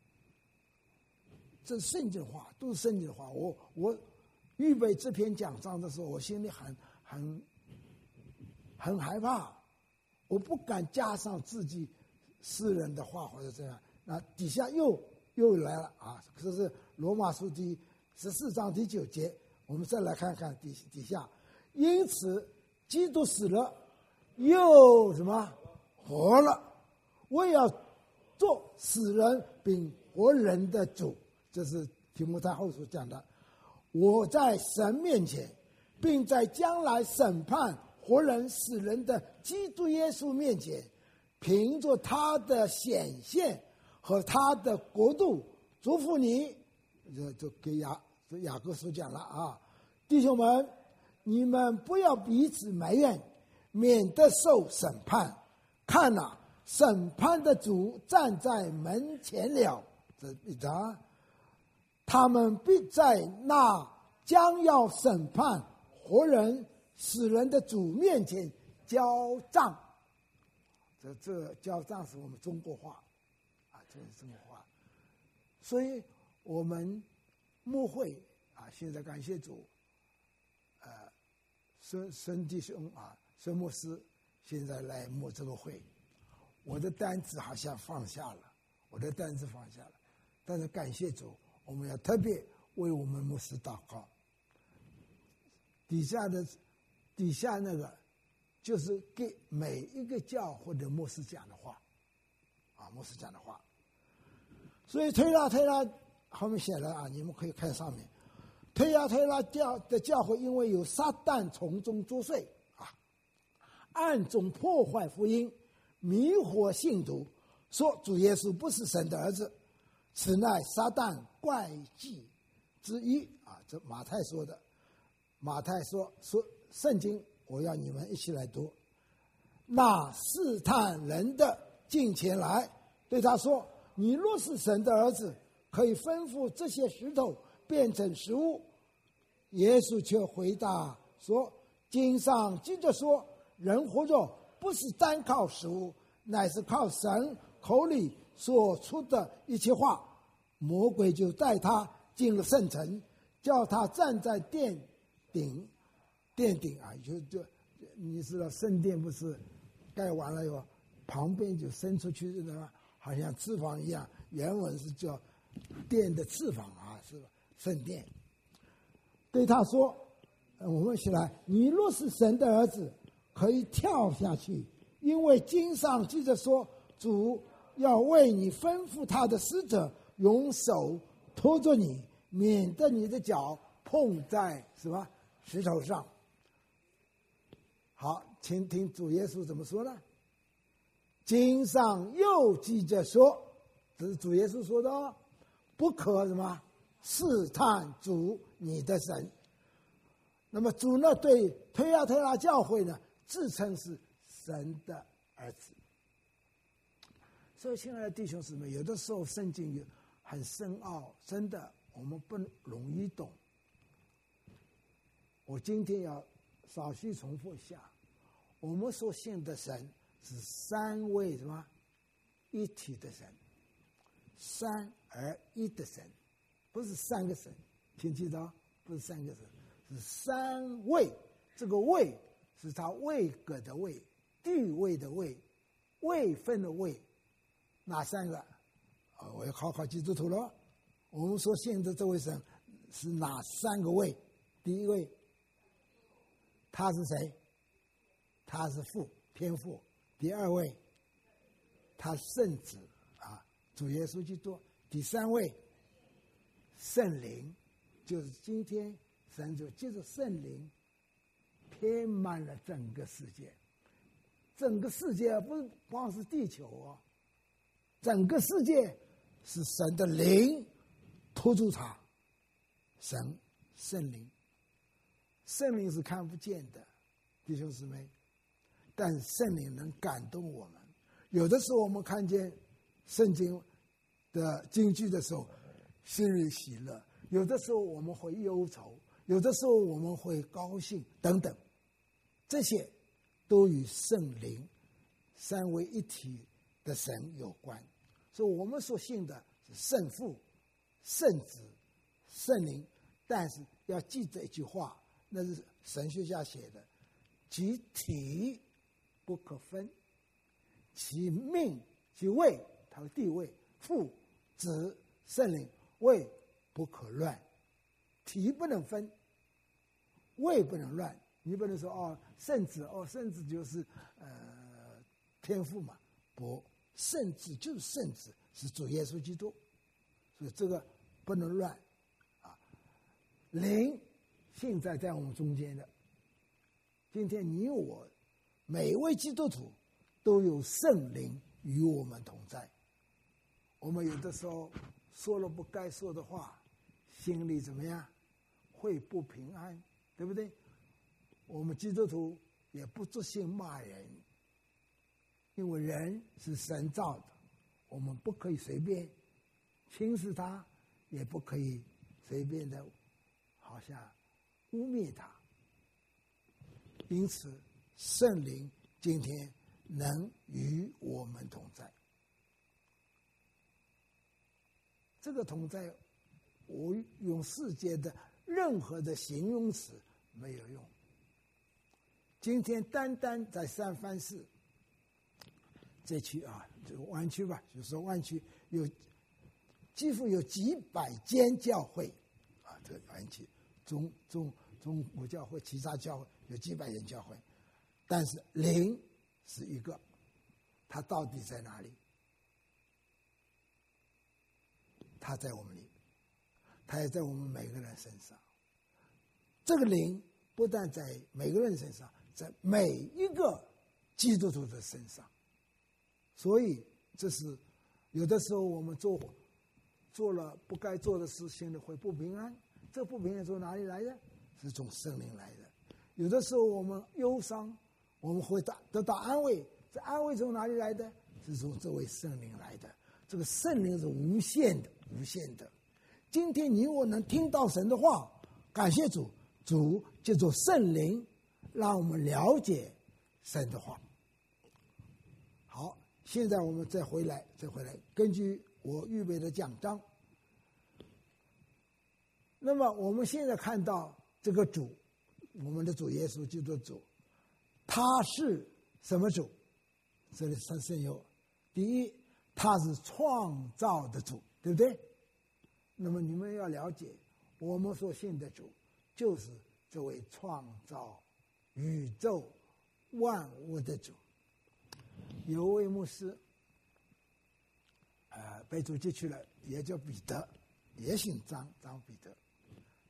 这是圣经的话，都是圣经的话。我我预备这篇讲章的时候，我心里很很很害怕。我不敢加上自己私人的话或者这样，那底下又又来了啊！这是罗马书第十四章第九节，我们再来看看底底下。因此，基督死了，又什么活了？我也要做死人并活人的主。这是提摩太后书讲的。我在神面前，并在将来审判活人死人的基督耶稣面前，凭着他的显现和他的国度，祝福你。就就给雅雅各书讲了啊，弟兄们，你们不要彼此埋怨，免得受审判。看哪、啊，审判的主站在门前了。这一章，他们必在那将要审判活人死人的主面前交账。这这交账是我们中国话啊，这是中国话。所以我们牧会啊，现在感谢主，呃，孙孙弟兄啊，孙牧师现在来牧这个会，我的担子好像放下了，我的担子放下了。但是感谢主，我们要特别为我们牧师祷告。底下的底下那个就是给每一个教或者牧师讲的话啊，牧师讲的话。所以推拉推拉后面写了啊，你们可以看上面，推拉推拉教的教会因为有撒旦从中作祟啊，暗中破坏福音，迷惑信徒，说主耶稣不是神的儿子，此乃撒旦怪计之一啊。这马太说的。马太说说圣经，我要你们一起来读。那试探人的进前来，对他说：“你若是神的儿子，可以吩咐这些石头变成食物。”耶稣却回答说：“经上记着说，人活着不是单靠食物，乃是靠神口里所出的一切话。”魔鬼就带他进了圣城，叫他站在殿顶，殿顶啊，就就你知道圣殿不是盖完了以后，旁边就伸出去的吗？好像翅膀一样，原文是叫殿的翅膀啊，是吧？圣殿。对他说：“我们起来，你若是神的儿子，可以跳下去，因为经上记着说，主要为你吩咐他的使者，用手托着你，免得你的脚碰在什么石头上。好，请听主耶稣怎么说呢？经上又记着说，这是主耶稣说的哦，不可什么试探主你的神。那么主呢，对推亚推拉教会呢，自称是神的儿子。所以，亲爱的弟兄姊妹，有的时候圣经有很深奥，真的我们不容易懂。我今天要稍细重复一下，我们所信的神是三位什么一体的神，三而一的神，不是三个神，请记得，不是三个神，是三位。这个位是他位格的位，地位的位，位分的位。哪三个？啊，我要考考基督徒了。我们所信的这位神是哪三个位？第一位，他是谁？他是父，天父。第二位，他圣子啊，主耶稣基督。第三位，圣灵，就是今天神就借着圣灵填满了整个世界。整个世界不是光是地球哦，整个世界是神的灵托住它。神圣灵，圣灵是看不见的，弟兄姊妹，但圣灵能感动我们。有的时候我们看见圣经的经句的时候，心里喜乐；有的时候我们会忧愁；有的时候我们会高兴，等等，这些都与圣灵三位一体的神有关。所以我们所信的是圣父、圣子、圣灵，但是要记着一句话，那是神学家写的：其体不可分，其命其位，它的地位，父、子、圣灵，位不可乱。体不能分，位不能乱。你不能说哦，圣子哦，圣子就是呃天父嘛，不，圣子就是圣子，是主耶稣基督，所以这个不能乱啊。灵现在在我们中间的，今天你我每一位基督徒都有圣灵与我们同在。我们有的时候说了不该说的话，心里怎么样？会不平安，对不对？我们基督徒也不作性骂人，因为人是神造的，我们不可以随便轻视他，也不可以随便的好像污蔑他。因此圣灵今天能与我们同在。这个同在，我用世界的任何的形容词没有用。今天单单在三藩市这区啊，这个湾区吧，就是说湾区有几乎有几百间教会啊，这个湾区中中中国教会，其他教会有几百间教会，但是灵是一个，它到底在哪里？它在我们里，它也在我们每个人身上。这个灵不但在每个人身上，在每一个基督徒的身上。所以这是有的时候我们做做了不该做的事，心里会不平安。这不平安从哪里来的？是从圣灵来的。有的时候我们忧伤，我们会得到安慰，这安慰从哪里来的？是从这位圣灵来的。这个圣灵是无限的，无限的。今天你我能听到神的话，感谢主，主借助圣灵让我们了解神的话。好，现在我们再回来，再回来，根据我预备的讲章。那么我们现在看到这个主，我们的主耶稣基督主，他是什么主？这里三圣有，第一，他是创造的主，对不对？那么你们要了解，我们所信的主就是这位创造宇宙万物的主。有位牧师，呃，被主接去了，也叫彼得，也姓张，张彼得。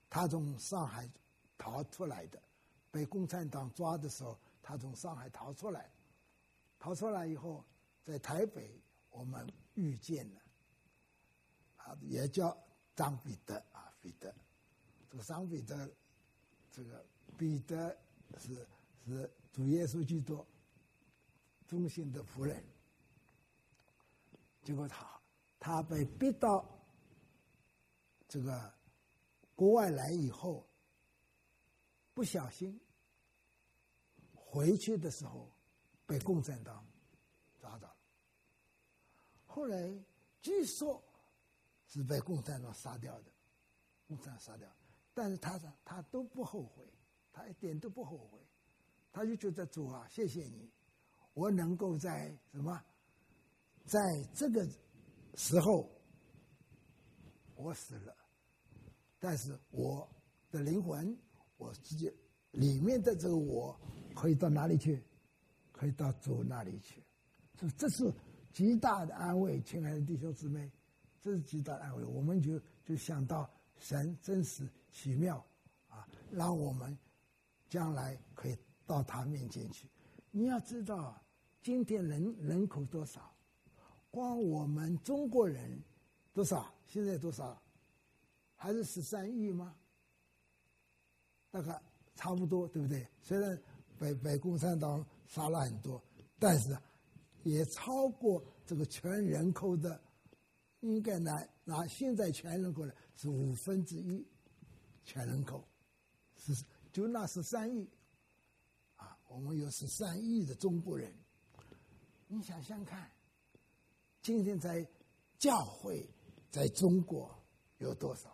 他从上海逃出来的，被共产党抓的时候，他从上海逃出来，逃出来以后，在台北我们遇见了，啊，也叫张彼得啊，彼得，这个张彼得，这个彼得是是主耶稣基督忠心的仆人，结果他他被逼到这个国外来以后，不小心回去的时候被共产党抓到了，后来据说是被共产党杀掉的，共产党杀掉，但是他他都不后悔，他一点都不后悔，他就觉得主啊，谢谢你，我能够在什么，在这个时候我死了，但是我的灵魂，我自己里面的这个我可以到哪里去？可以到主那里去。这这是极大的安慰，亲爱的弟兄姊妹，这是极大的安慰。我们就就想到神真实奇妙啊，让我们将来可以到他面前去。你要知道，今天人人口多少？光我们中国人多少？现在多少？还是十三亿吗？大概差不多，对不对？虽然被被共产党杀了很多，但是也超过这个全人口的，应该拿拿现在全人口的是五分之一，全人口是就那十三亿，啊，我们有十三亿的中国人，你想想看，今天在教会在中国有多少？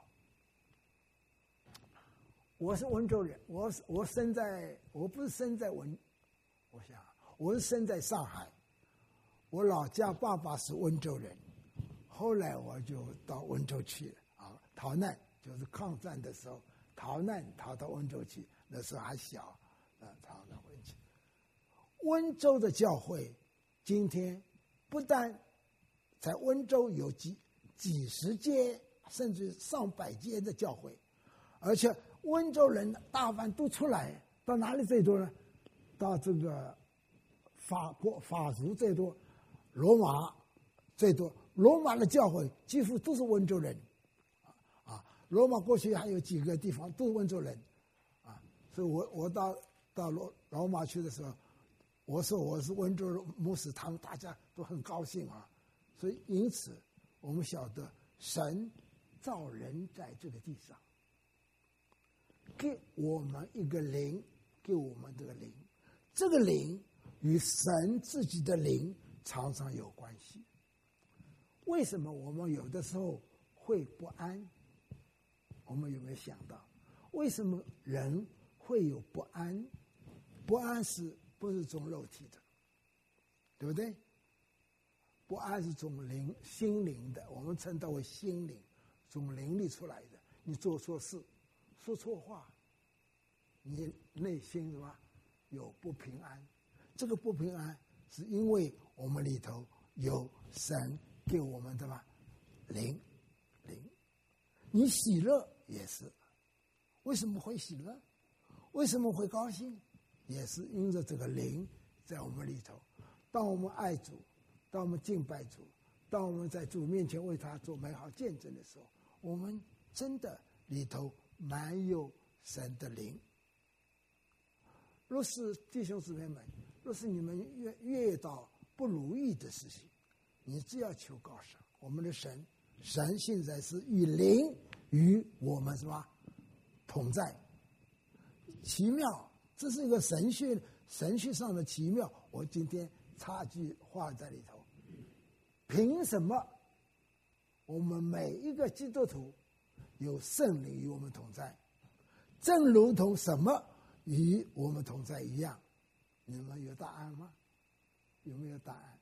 我是温州人，我我生在我不是生在温，我想我是生在上海，我老家爸爸是温州人，后来我就到温州去了啊，逃难就是抗战的时候逃难逃到温州去，那时候还小，啊，逃到温州。温州的教会今天不但在温州有几几十间甚至上百间的教会，而且温州人大半都出来，到哪里最多呢？到这个法国法族最多，罗马最多。罗马的教会几乎都是温州人，啊，罗马过去还有几个地方都是温州人，啊，所以我我到到罗罗马去的时候，我说我是温州牧师，他们大家都很高兴啊。所以因此我们晓得神造人在这个地上，给我们一个灵，给我们这个灵，这个灵与神自己的灵常常有关系。为什么我们有的时候会不安？我们有没有想到，为什么人会有不安？不安是不是从肉体的，对不对？不安是从灵心灵的，我们称它为心灵，从灵里出来的。你做错事，说错话，你内心什么有不平安？这个不平安是因为我们里头有神给我们的吧灵灵。你喜乐也是，为什么会喜乐？为什么会高兴？也是因着这个灵在我们里头。当我们爱主，当我们敬拜主，当我们在主面前为他做美好见证的时候，我们真的里头满有神的灵。若是弟兄姊妹们，若是你们越越遇到不如意的事情，你只要求告神，我们的神，神现在是与灵与我们什么同在，奇妙，这是一个神学神学上的奇妙。我今天插句话在里头，凭什么我们每一个基督徒有圣灵与我们同在，正如同什么与我们同在一样？你们有答案吗？有没有答案？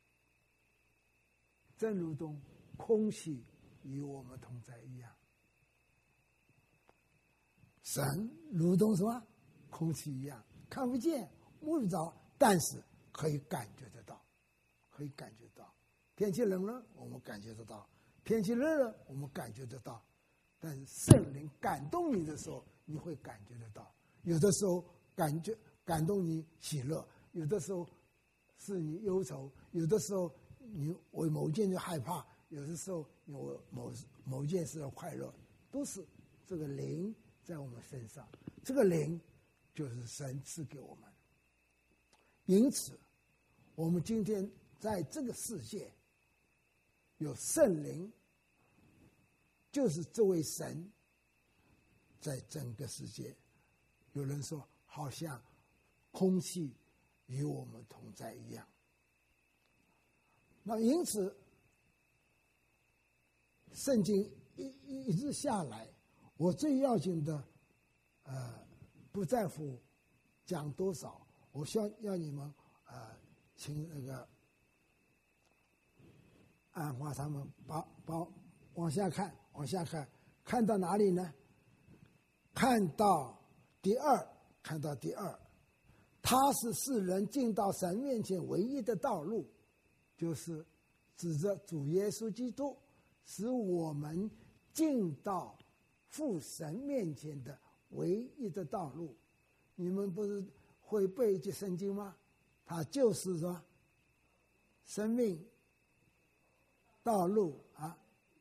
正如同空气与我们同在一样，神如同什么？空气一样，看不见摸不着，但是可以感觉得到，可以感觉到。天气冷了我们感觉得到，天气热了我们感觉得到， 但是圣灵感动你的时候，你会感觉得到。有的时候感觉感动你喜乐，有的时候是你忧愁，有的时候你为某件事害怕，有的时候你为某某件事而快乐，都是这个灵在我们身上。这个灵就是神赐给我们。因此我们今天在这个世界有圣灵，就是这位神在整个世界。有人说好像空气与我们同在一样。那因此圣经一一一直下来，我最要紧的呃不在乎讲多少，我希望要你们呃请那个安华他们把把往下看，往下看，看到哪里呢？看到第二，看到第二，他是世人进到神面前唯一的道路，就是指着主耶稣基督，使我们进到父神面前的唯一的道路。你们不是会背一句圣经吗？它就是说生命道路啊。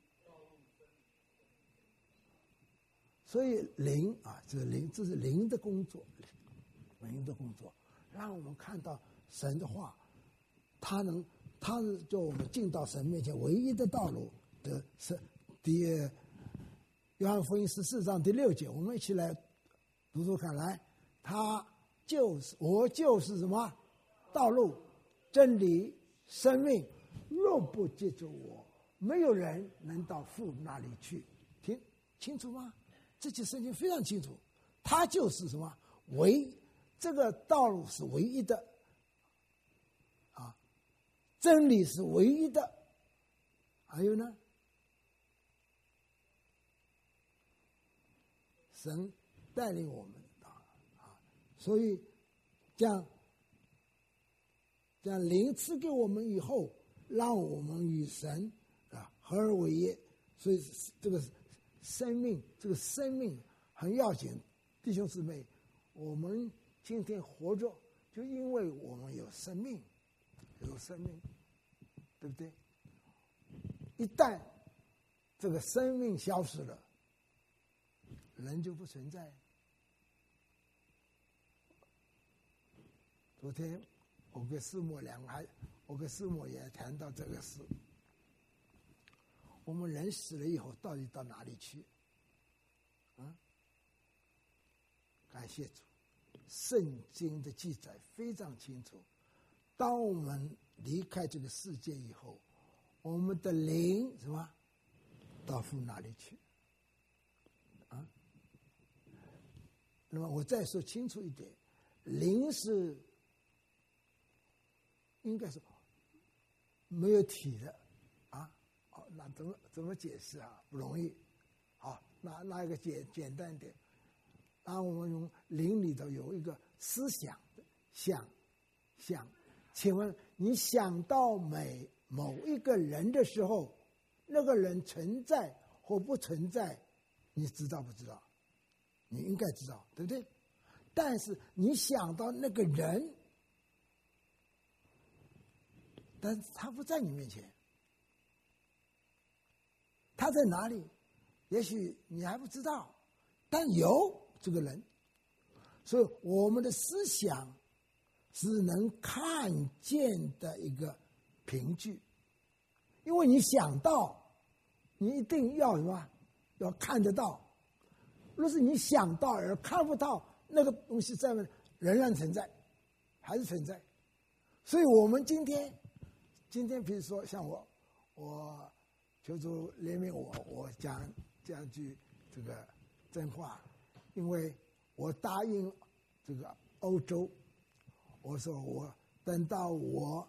所以灵啊，这是灵，这是灵的工作，灵的工作，让我们看到神的话，他能，他是叫我们进到神面前唯一的道路的。是第约翰福音十四章第六节，我们一起来读读看。来，他就是我就是什么道路、真理、生命，若不借助我，没有人能到父那里去。听清楚吗？这节圣经非常清楚，它就是什么？唯这个道路是唯一的，啊，真理是唯一的，还有呢，神带领我们啊，啊，所以这样，这样灵赐给我们以后，让我们与神啊合而为一，所以这个。生命，这个生命很要紧，弟兄姊妹，我们今天活着，就因为我们有生命，有生命，对不对？一旦这个生命消失了，人就不存在。昨天我跟师母两个还，我跟师母也谈到这个事。我们人死了以后，到底到哪里去？啊！感谢主，圣经的记载非常清楚。当我们离开这个世界以后，我们的灵什么到父那里去？啊！那么我再说清楚一点，灵是应该是没有体的。那怎么怎么解释啊？不容易。好，那那一个简简单点。当我们用灵里头有一个思想的想想，请问你想到每某一个人的时候，那个人存在或不存在，你知道不知道？你应该知道，对不对？但是你想到那个人，但是他不在你面前。他在哪里？也许你还不知道，但有这个人，所以我们的思想是能看见的一个凭据。因为你想到，你一定要什么？要看得到。若是你想到而看不到，那个东西在仍然存在，还是存在。所以我们今天，今天比如说像我，我。求主怜悯我，我讲讲句这个真话，因为我答应这个欧洲，我说我等到我，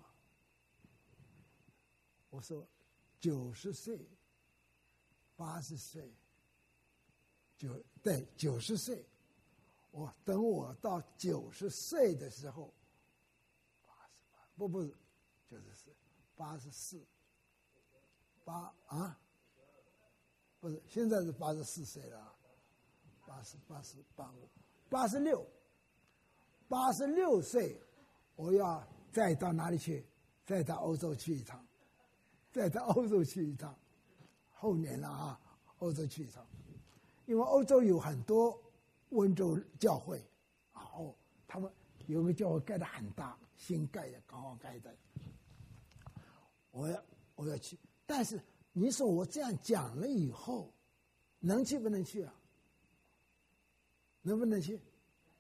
我说九十岁、八十岁，九对九十岁，我等我到九十岁的时候，八十八不不是九十四，八十四。八啊， 不是，现在是八十四岁了，八十八十八五八十六，八十六岁，我要再到哪里去？再到欧洲去一趟，再到欧洲去一趟，后年了啊，欧洲去一趟，因为欧洲有很多温州教会，哦，他们有个教会盖得很大，新盖的，刚刚盖的，我要我要去，但是你说我这样讲了以后，能去不能去啊？能不能去？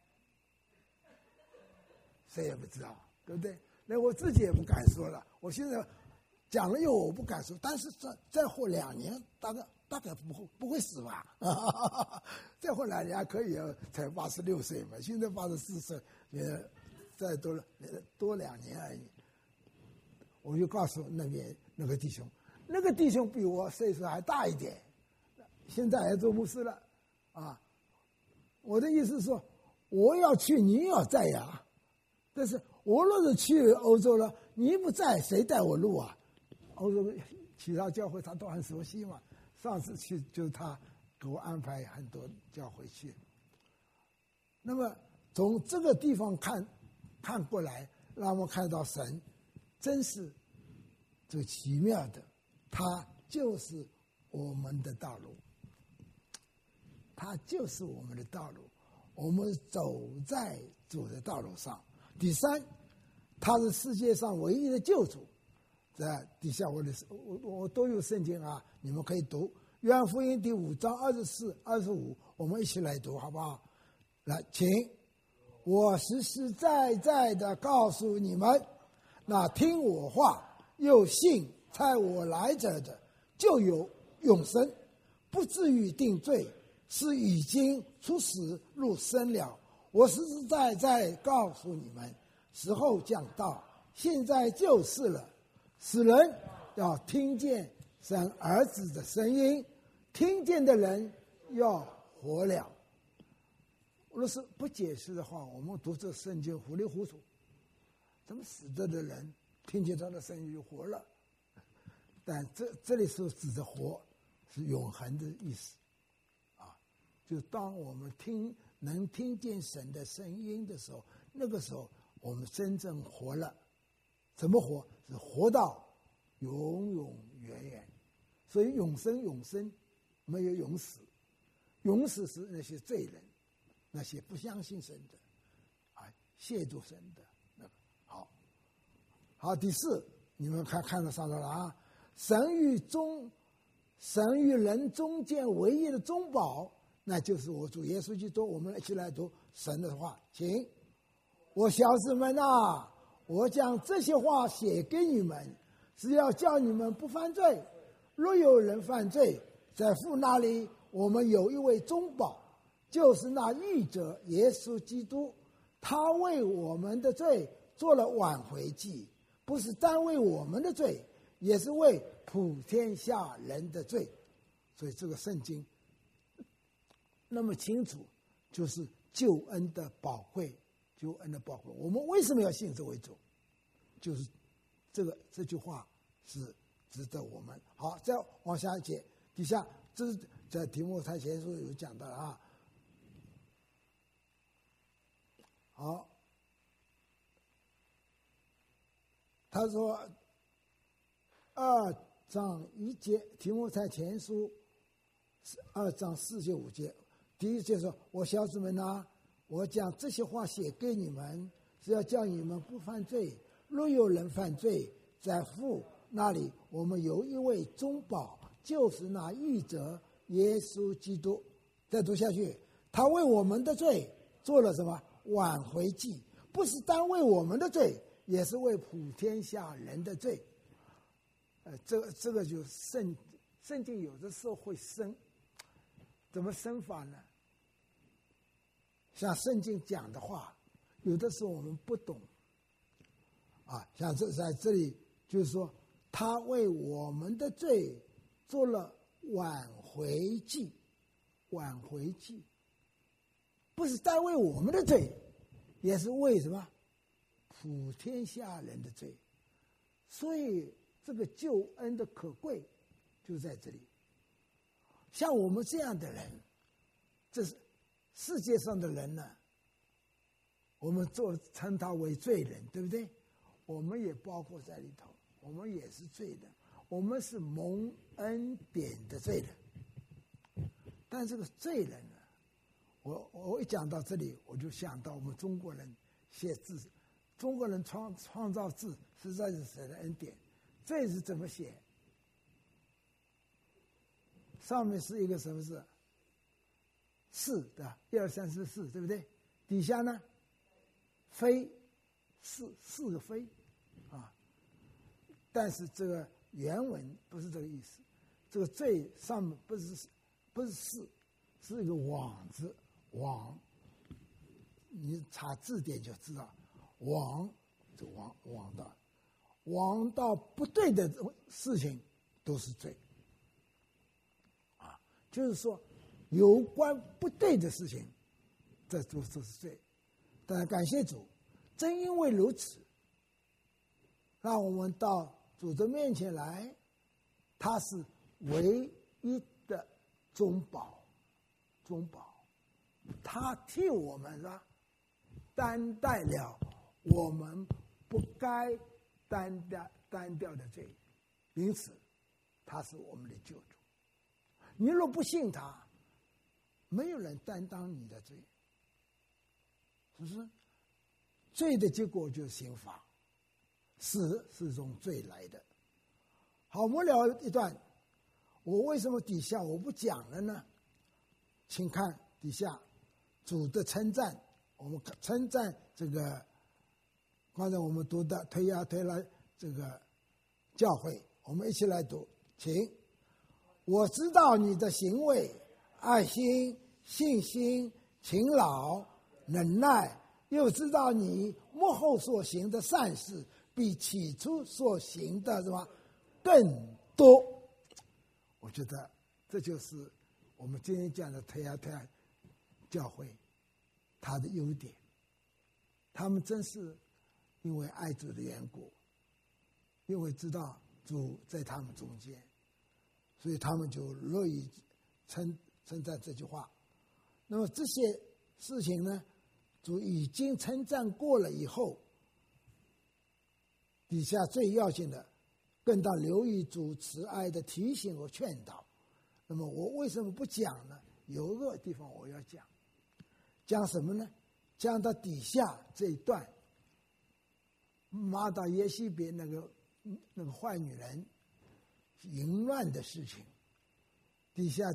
谁也不知道，对不对？那我自己也不敢说了。我现在讲了以后，我不敢说。但是再再过两年，大概大概不会不会死吧？再过两年还可以，才八十六岁嘛，现在八十四岁，也再多了多两年而已。我就告诉那边那个弟兄，那个弟兄比我岁数还大一点，现在还做牧师了，啊。我的意思是说，我要去，你要在呀。但是我若是去欧洲了，你不在，谁带我路啊？欧洲其他教会他都很熟悉嘛。上次去就是他给我安排很多教会去。那么从这个地方看看过来，让我们看到神真是这奇妙的，他就是我们的道路，他就是我们的道路，我们走在主的道路上。第三，他是世界上唯一的救主。在底下我的我我都有圣经啊，你们可以读约翰福音第五章二十四、二十五，我们一起来读好不好？来，请。我实实在在的告诉你们，那听我话又信差我来者的，就有永生，不至于定罪，是已经出死入生了。我实实在在告诉你们，时候将到，现在就是了。使人要听见神儿子的声音，听见的人要活了。若是不解释的话，我们读这圣经糊里糊涂。怎么死着的人听见他的声音就活了？但这这里所指的活是永恒的意思啊！就当我们听能听见神的声音的时候，那个时候我们真正活了。怎么活？是活到永永远远。所以永生永生没有永死，永死是那些罪人，那些不相信神的，啊，亵渎神的那个。好，好，第四，你们看看到上头了啊！神与中，神与人中间唯一的中保，那就是我主耶稣基督。我们一起来读神的话，请。我小子们啊，我将这些话写给你们，是要叫你们不犯罪。若有人犯罪，在父那里我们有一位中保，就是那义者耶稣基督。他为我们的罪做了挽回祭，不是单为我们的罪，也是为普天下人的罪。所以这个圣经那么清楚，就是救恩的宝贵，救恩的宝贵。我们为什么要信这位主？就是这个这句话是值得我们。好，再往下一节，底下这是在题目台前书有讲到啊。好，他说二章一节，提摩太前书二章四节五节，第一节说：“我小子们啊，我将这些话写给你们，是要叫你们不犯罪。若有人犯罪，在父那里我们有一位中保，就是那义者耶稣基督。”再读下去，他为我们的罪做了什么？挽回祭，不是单为我们的罪，也是为普天下人的罪。呃，这个这个就圣圣经有的时候会生，怎么生法呢？像圣经讲的话，有的时候我们不懂啊。像这在这里就是说，他为我们的罪做了挽回祭，挽回祭。不是单为我们的罪，也是为什么普天下人的罪。所以这个救恩的可贵就在这里。 像我们这样的人，这是世界上的人呢，我们做称他为罪人，对不对？我们也包括在里头，我们也是罪人，我们是蒙恩典的罪人。但这个罪人呢，我我一讲到这里，我就想到我们中国人写字，中国人创创造字实在是神的恩典。罪是怎么写？上面是一个什么字？四的，一二三四四，对不对？底下呢，非，四四个非，啊。但是这个原文不是这个意思，这个罪上面不是不是四，是一个网字，网。你查字典就知道，网这网网的，网到不对的事情都是罪。就是说，有关不对的事情，这都都是罪。但感谢主，正因为如此，让我们到主的面前来，他是唯一的中保，中保，他替我们是吧，担待了我们不该担掉担掉的罪，因此他是我们的救主。你若不信他，没有人担当你的罪，是不是？罪的结果就是刑罚，死是从罪来的。好，我们聊一段，我为什么底下我不讲了呢？请看底下主的称赞，我们称赞这个刚才我们读的推呀推了这个教会，我们一起来读，请。我知道你的行为、爱心、信心、勤劳、忍耐，又知道你幕后所行的善事比起初所行的什么更多。我觉得这就是我们今天讲的推啊推啊教会它的优点。他们真是因为爱主的缘故，因为知道主在他们中间，所以他们就乐意称称赞这句话。那么这些事情呢，主已经称赞过了以后，底下最要紧的更当留意主慈爱的提醒和劝导。那么我为什么不讲呢？有一个地方我要讲，讲什么呢？讲到底下这一段，马达耶西别那个那个坏女人淫乱的事情，底下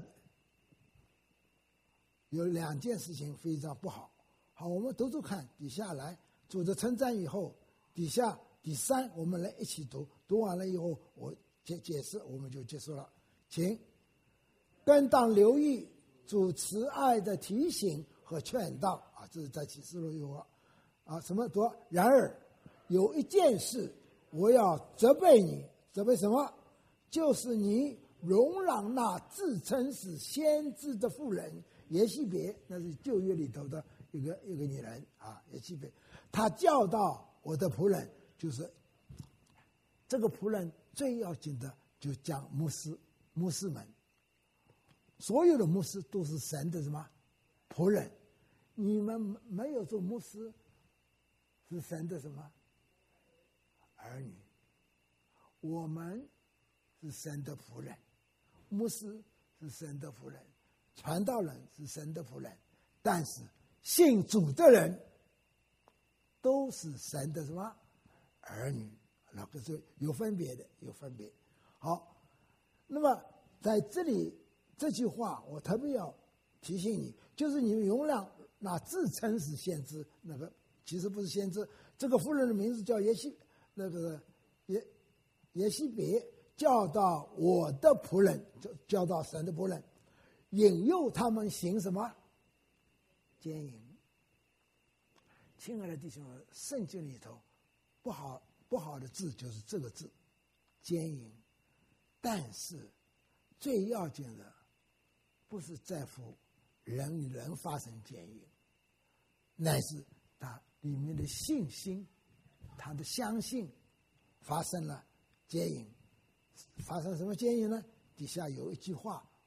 有两件事情非常不好。好，我们读读看，底下来主的称赞以后，底下第三我们来一起读，读完了以后我解解释，我们就结束了。请更当留意主慈爱的提醒和劝导啊，这是在启示录有啊啊什么读？然而有一件事我要责备你，责备什么？就是你容让那自称是先知的妇人耶西别，那是旧约里头的一个一个女人啊，耶西别，她教导我的仆人，就是这个仆人最要紧的，就讲牧师，牧师们，所有的牧师都是神的什么仆人？你们没有做牧师，是神的什么儿女？我们是神的仆人，牧师是神的仆人，传道人是神的仆人，但是信主的人都是神的什么儿女？那个是有分别的，有分别。好，那么在这里这句话，我特别要提醒你，就是你们容量那自称是先知，那个其实不是先知。这个妇人的名字叫耶西，那个耶耶西别，教导我的仆人，就教导神的仆人，引诱他们行什么奸淫。亲爱的弟兄们，圣经里头不好不好的字就是这个字，奸淫。但是最要紧的不是在乎人与人发生奸淫，乃是他里面的信心，他的相信发生了奸淫。发生什么奸淫呢？底下有一句话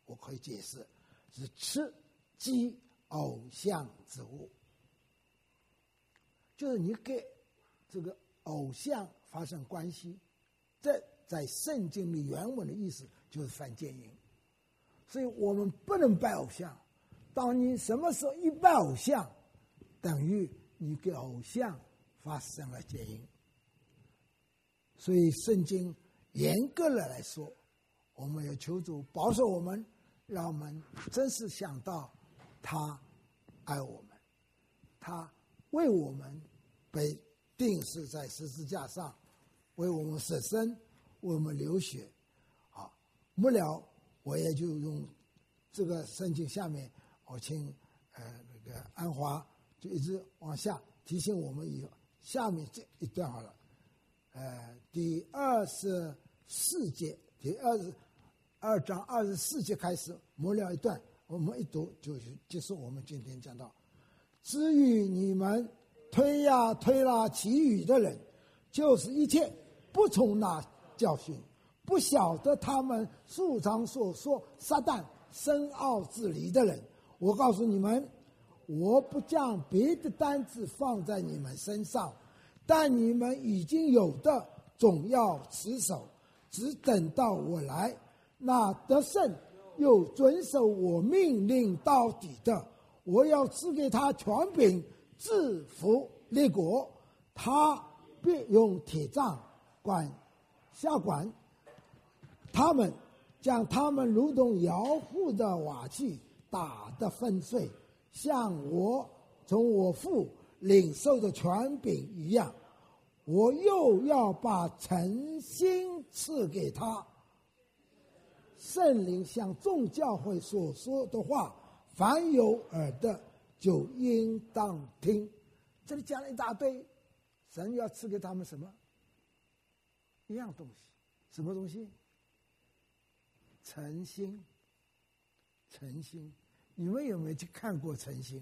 我可以解释是吃祭偶像之物，就是你跟这个偶像发生关系，这在圣经里原文的意思就是犯奸淫，所以我们不能拜偶像。当你什么时候一拜偶像，等于你跟偶像发生了奸淫。所以圣经严格的来说，我们要求主保守我们，让我们真是想到他爱我们，他为我们被钉死在十字架上，为我们舍身，为我们流血。好，末了我也就用这个圣经下面，我请呃那个安华就一直往下提醒我们，以后下面这一段好了，呃，第二十四节，第二十二章二十四节开始，末了一段，我们一读就结束我们今天讲到。至于你们推呀推拉其余的人，就是一切不从那教训，不晓得他们素常所说撒旦深奥之理的人。我告诉你们，我不将别的担子放在你们身上，但你们已经有的总要持守，只等到我来。那得胜又遵守我命令到底的，我要赐给他权柄制服列国，他必用铁杖管下管他们，将他们如同摇户的瓦器打得粉碎，像我从我父领受的权柄一样。我又要把诚心赐给他。圣灵向众教会所说的话，凡有耳的就应当听。这里讲了一大堆，神要赐给他们什么？一样东西。什么东西？诚心。诚心。你们有没有去看过诚心？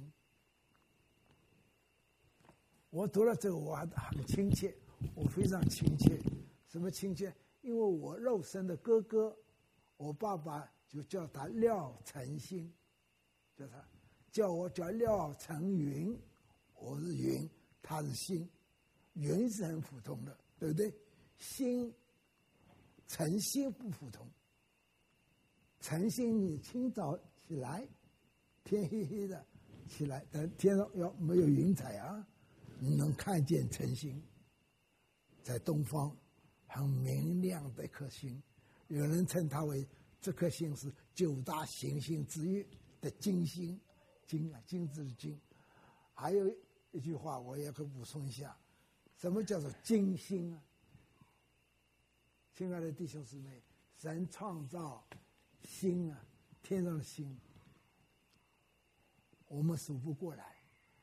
我读了这个，我很亲切，我非常亲切。什么亲切？因为我肉身的哥哥，我爸爸就叫他廖成新，叫他叫我叫廖成云，我是云，他是新，云是很普通的，对不对？新诚心不普通。诚心，你清早起来，天黑黑的起来，但天上要没有云彩啊，你能看见晨星，在东方很明亮的一颗星，有人称它为这颗星是九大行星之一的金星，金啊，金子的金。还有一句话我也可以补充一下，什么叫做金星啊？亲爱的弟兄姊妹，神创造星啊，天上的星，我们数不过来。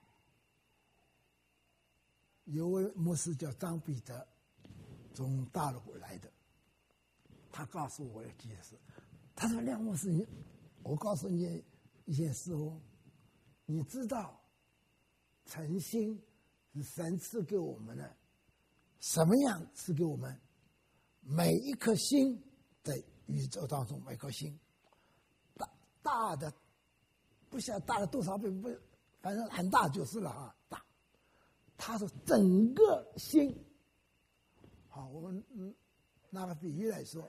有位牧师叫张彼得，从大陆来的，他告诉我一件事，他说：“梁牧师，你，我告诉你一件事哦，你知道诚心是神赐给我们的，什么样赐给我们？每一颗星在宇宙当中，每颗星大大的，不晓得大了多少倍，不，反正很大就是了啊，大。他说整个星，好，我们嗯拿个比喻来说，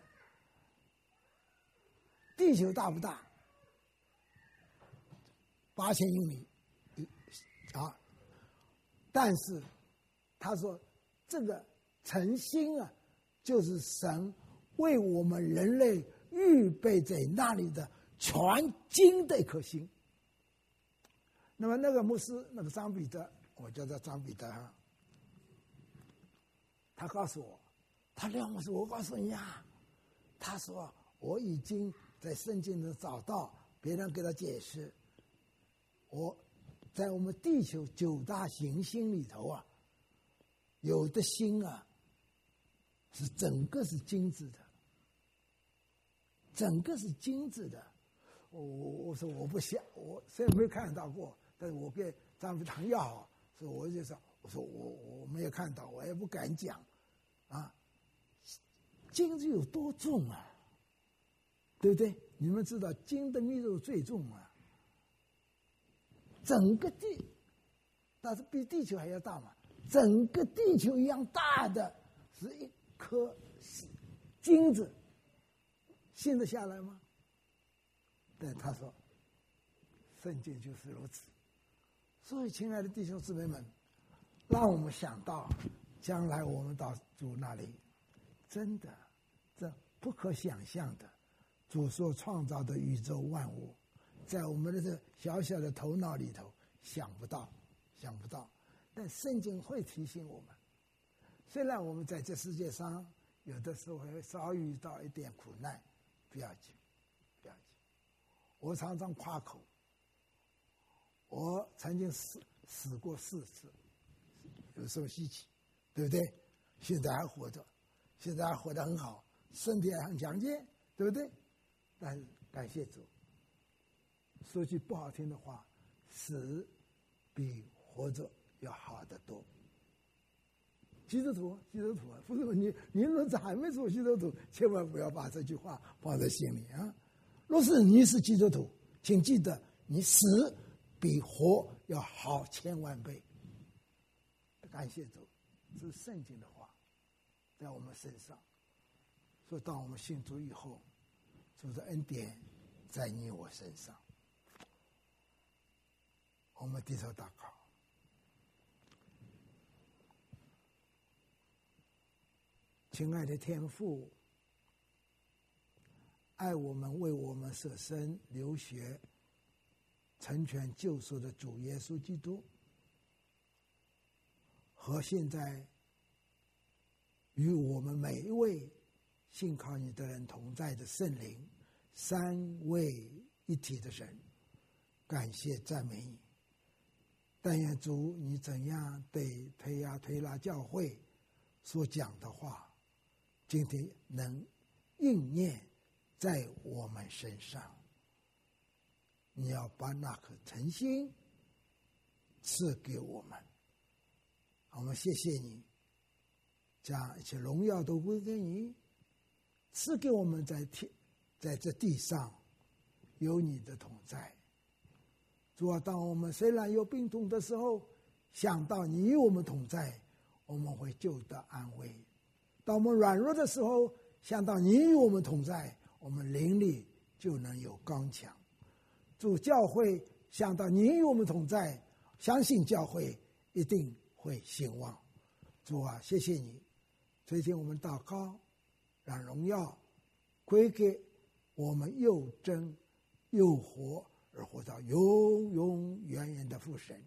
地球大不大？八千英里啊，但是他说这个诚心啊，就是神为我们人类预备在那里的全金的一颗星。那么那个牧师，那个张彼得，我叫他张彼得啊，他告诉我，他廖牧师，我告诉你啊，他说我已经在圣经中找到，别人给他解释，我在我们地球九大行星里头啊，有的星啊是整个是金子的，整个是金子的。我我说我不想，我虽然没有看到过，但是我跟张彼得要好，所以我就说，我说我我没有看到，我也不敢讲，啊，金子有多重啊？ 对不对？你们知道金的密度最重啊，整个地，但是比地球还要大嘛，整个地球一样大的是一颗金子，信得下来吗？但他说，圣经就是如此。所以，亲爱的弟兄姊妹们，让我们想到，将来我们到主那里，真的，这不可想象的，主所创造的宇宙万物，在我们的这小小的头脑里头想不到，想不到。但圣经会提醒我们，虽然我们在这世界上有的时候会遭遇到一点苦难，不要紧，不要紧。我常常夸口，我曾经死死过四次，有什么稀奇，对不对？现在还活着，现在还活得很好，身体还很强健，对不对？但是感谢主，说句不好听的话，死比活着要好得多。基督徒，基督徒啊，不是你，你若是还没做基督徒，千万不要把这句话放在心里啊。若是你是基督徒，请记得，你死比活要好千万倍。感谢主，这是圣经的话，在我们身上。所以，当我们信主以后，主的恩典在你我身上。我们低头祷告。亲爱的天父，爱我们、为我们舍身流血、成全救赎的主耶稣基督，和现在与我们每一位信靠你的人同在的圣灵，三位一体的神，感谢赞美你。但愿主你怎样对推呀推拉教会所讲的话，今天能应验在我们身上。你要把那颗诚心赐给我们。我们谢谢你，将一切荣耀都归给你，赐给我们在天，在这地上有你的同在。主啊，当我们虽然有病痛的时候，想到你与我们同在，我们会就得安慰。当我们软弱的时候，想到你与我们同在，我们灵里就能有刚强。主，教会想到你与我们同在，相信教会一定会兴旺。主啊，谢谢你，最近我们祷告，让荣耀归给我们又真又活而活到永永远远的父神。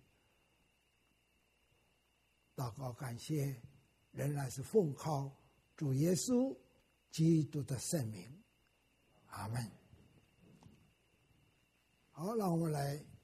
祷告感谢，仍然是奉靠主耶稣基督的圣名，阿们。好，让我们来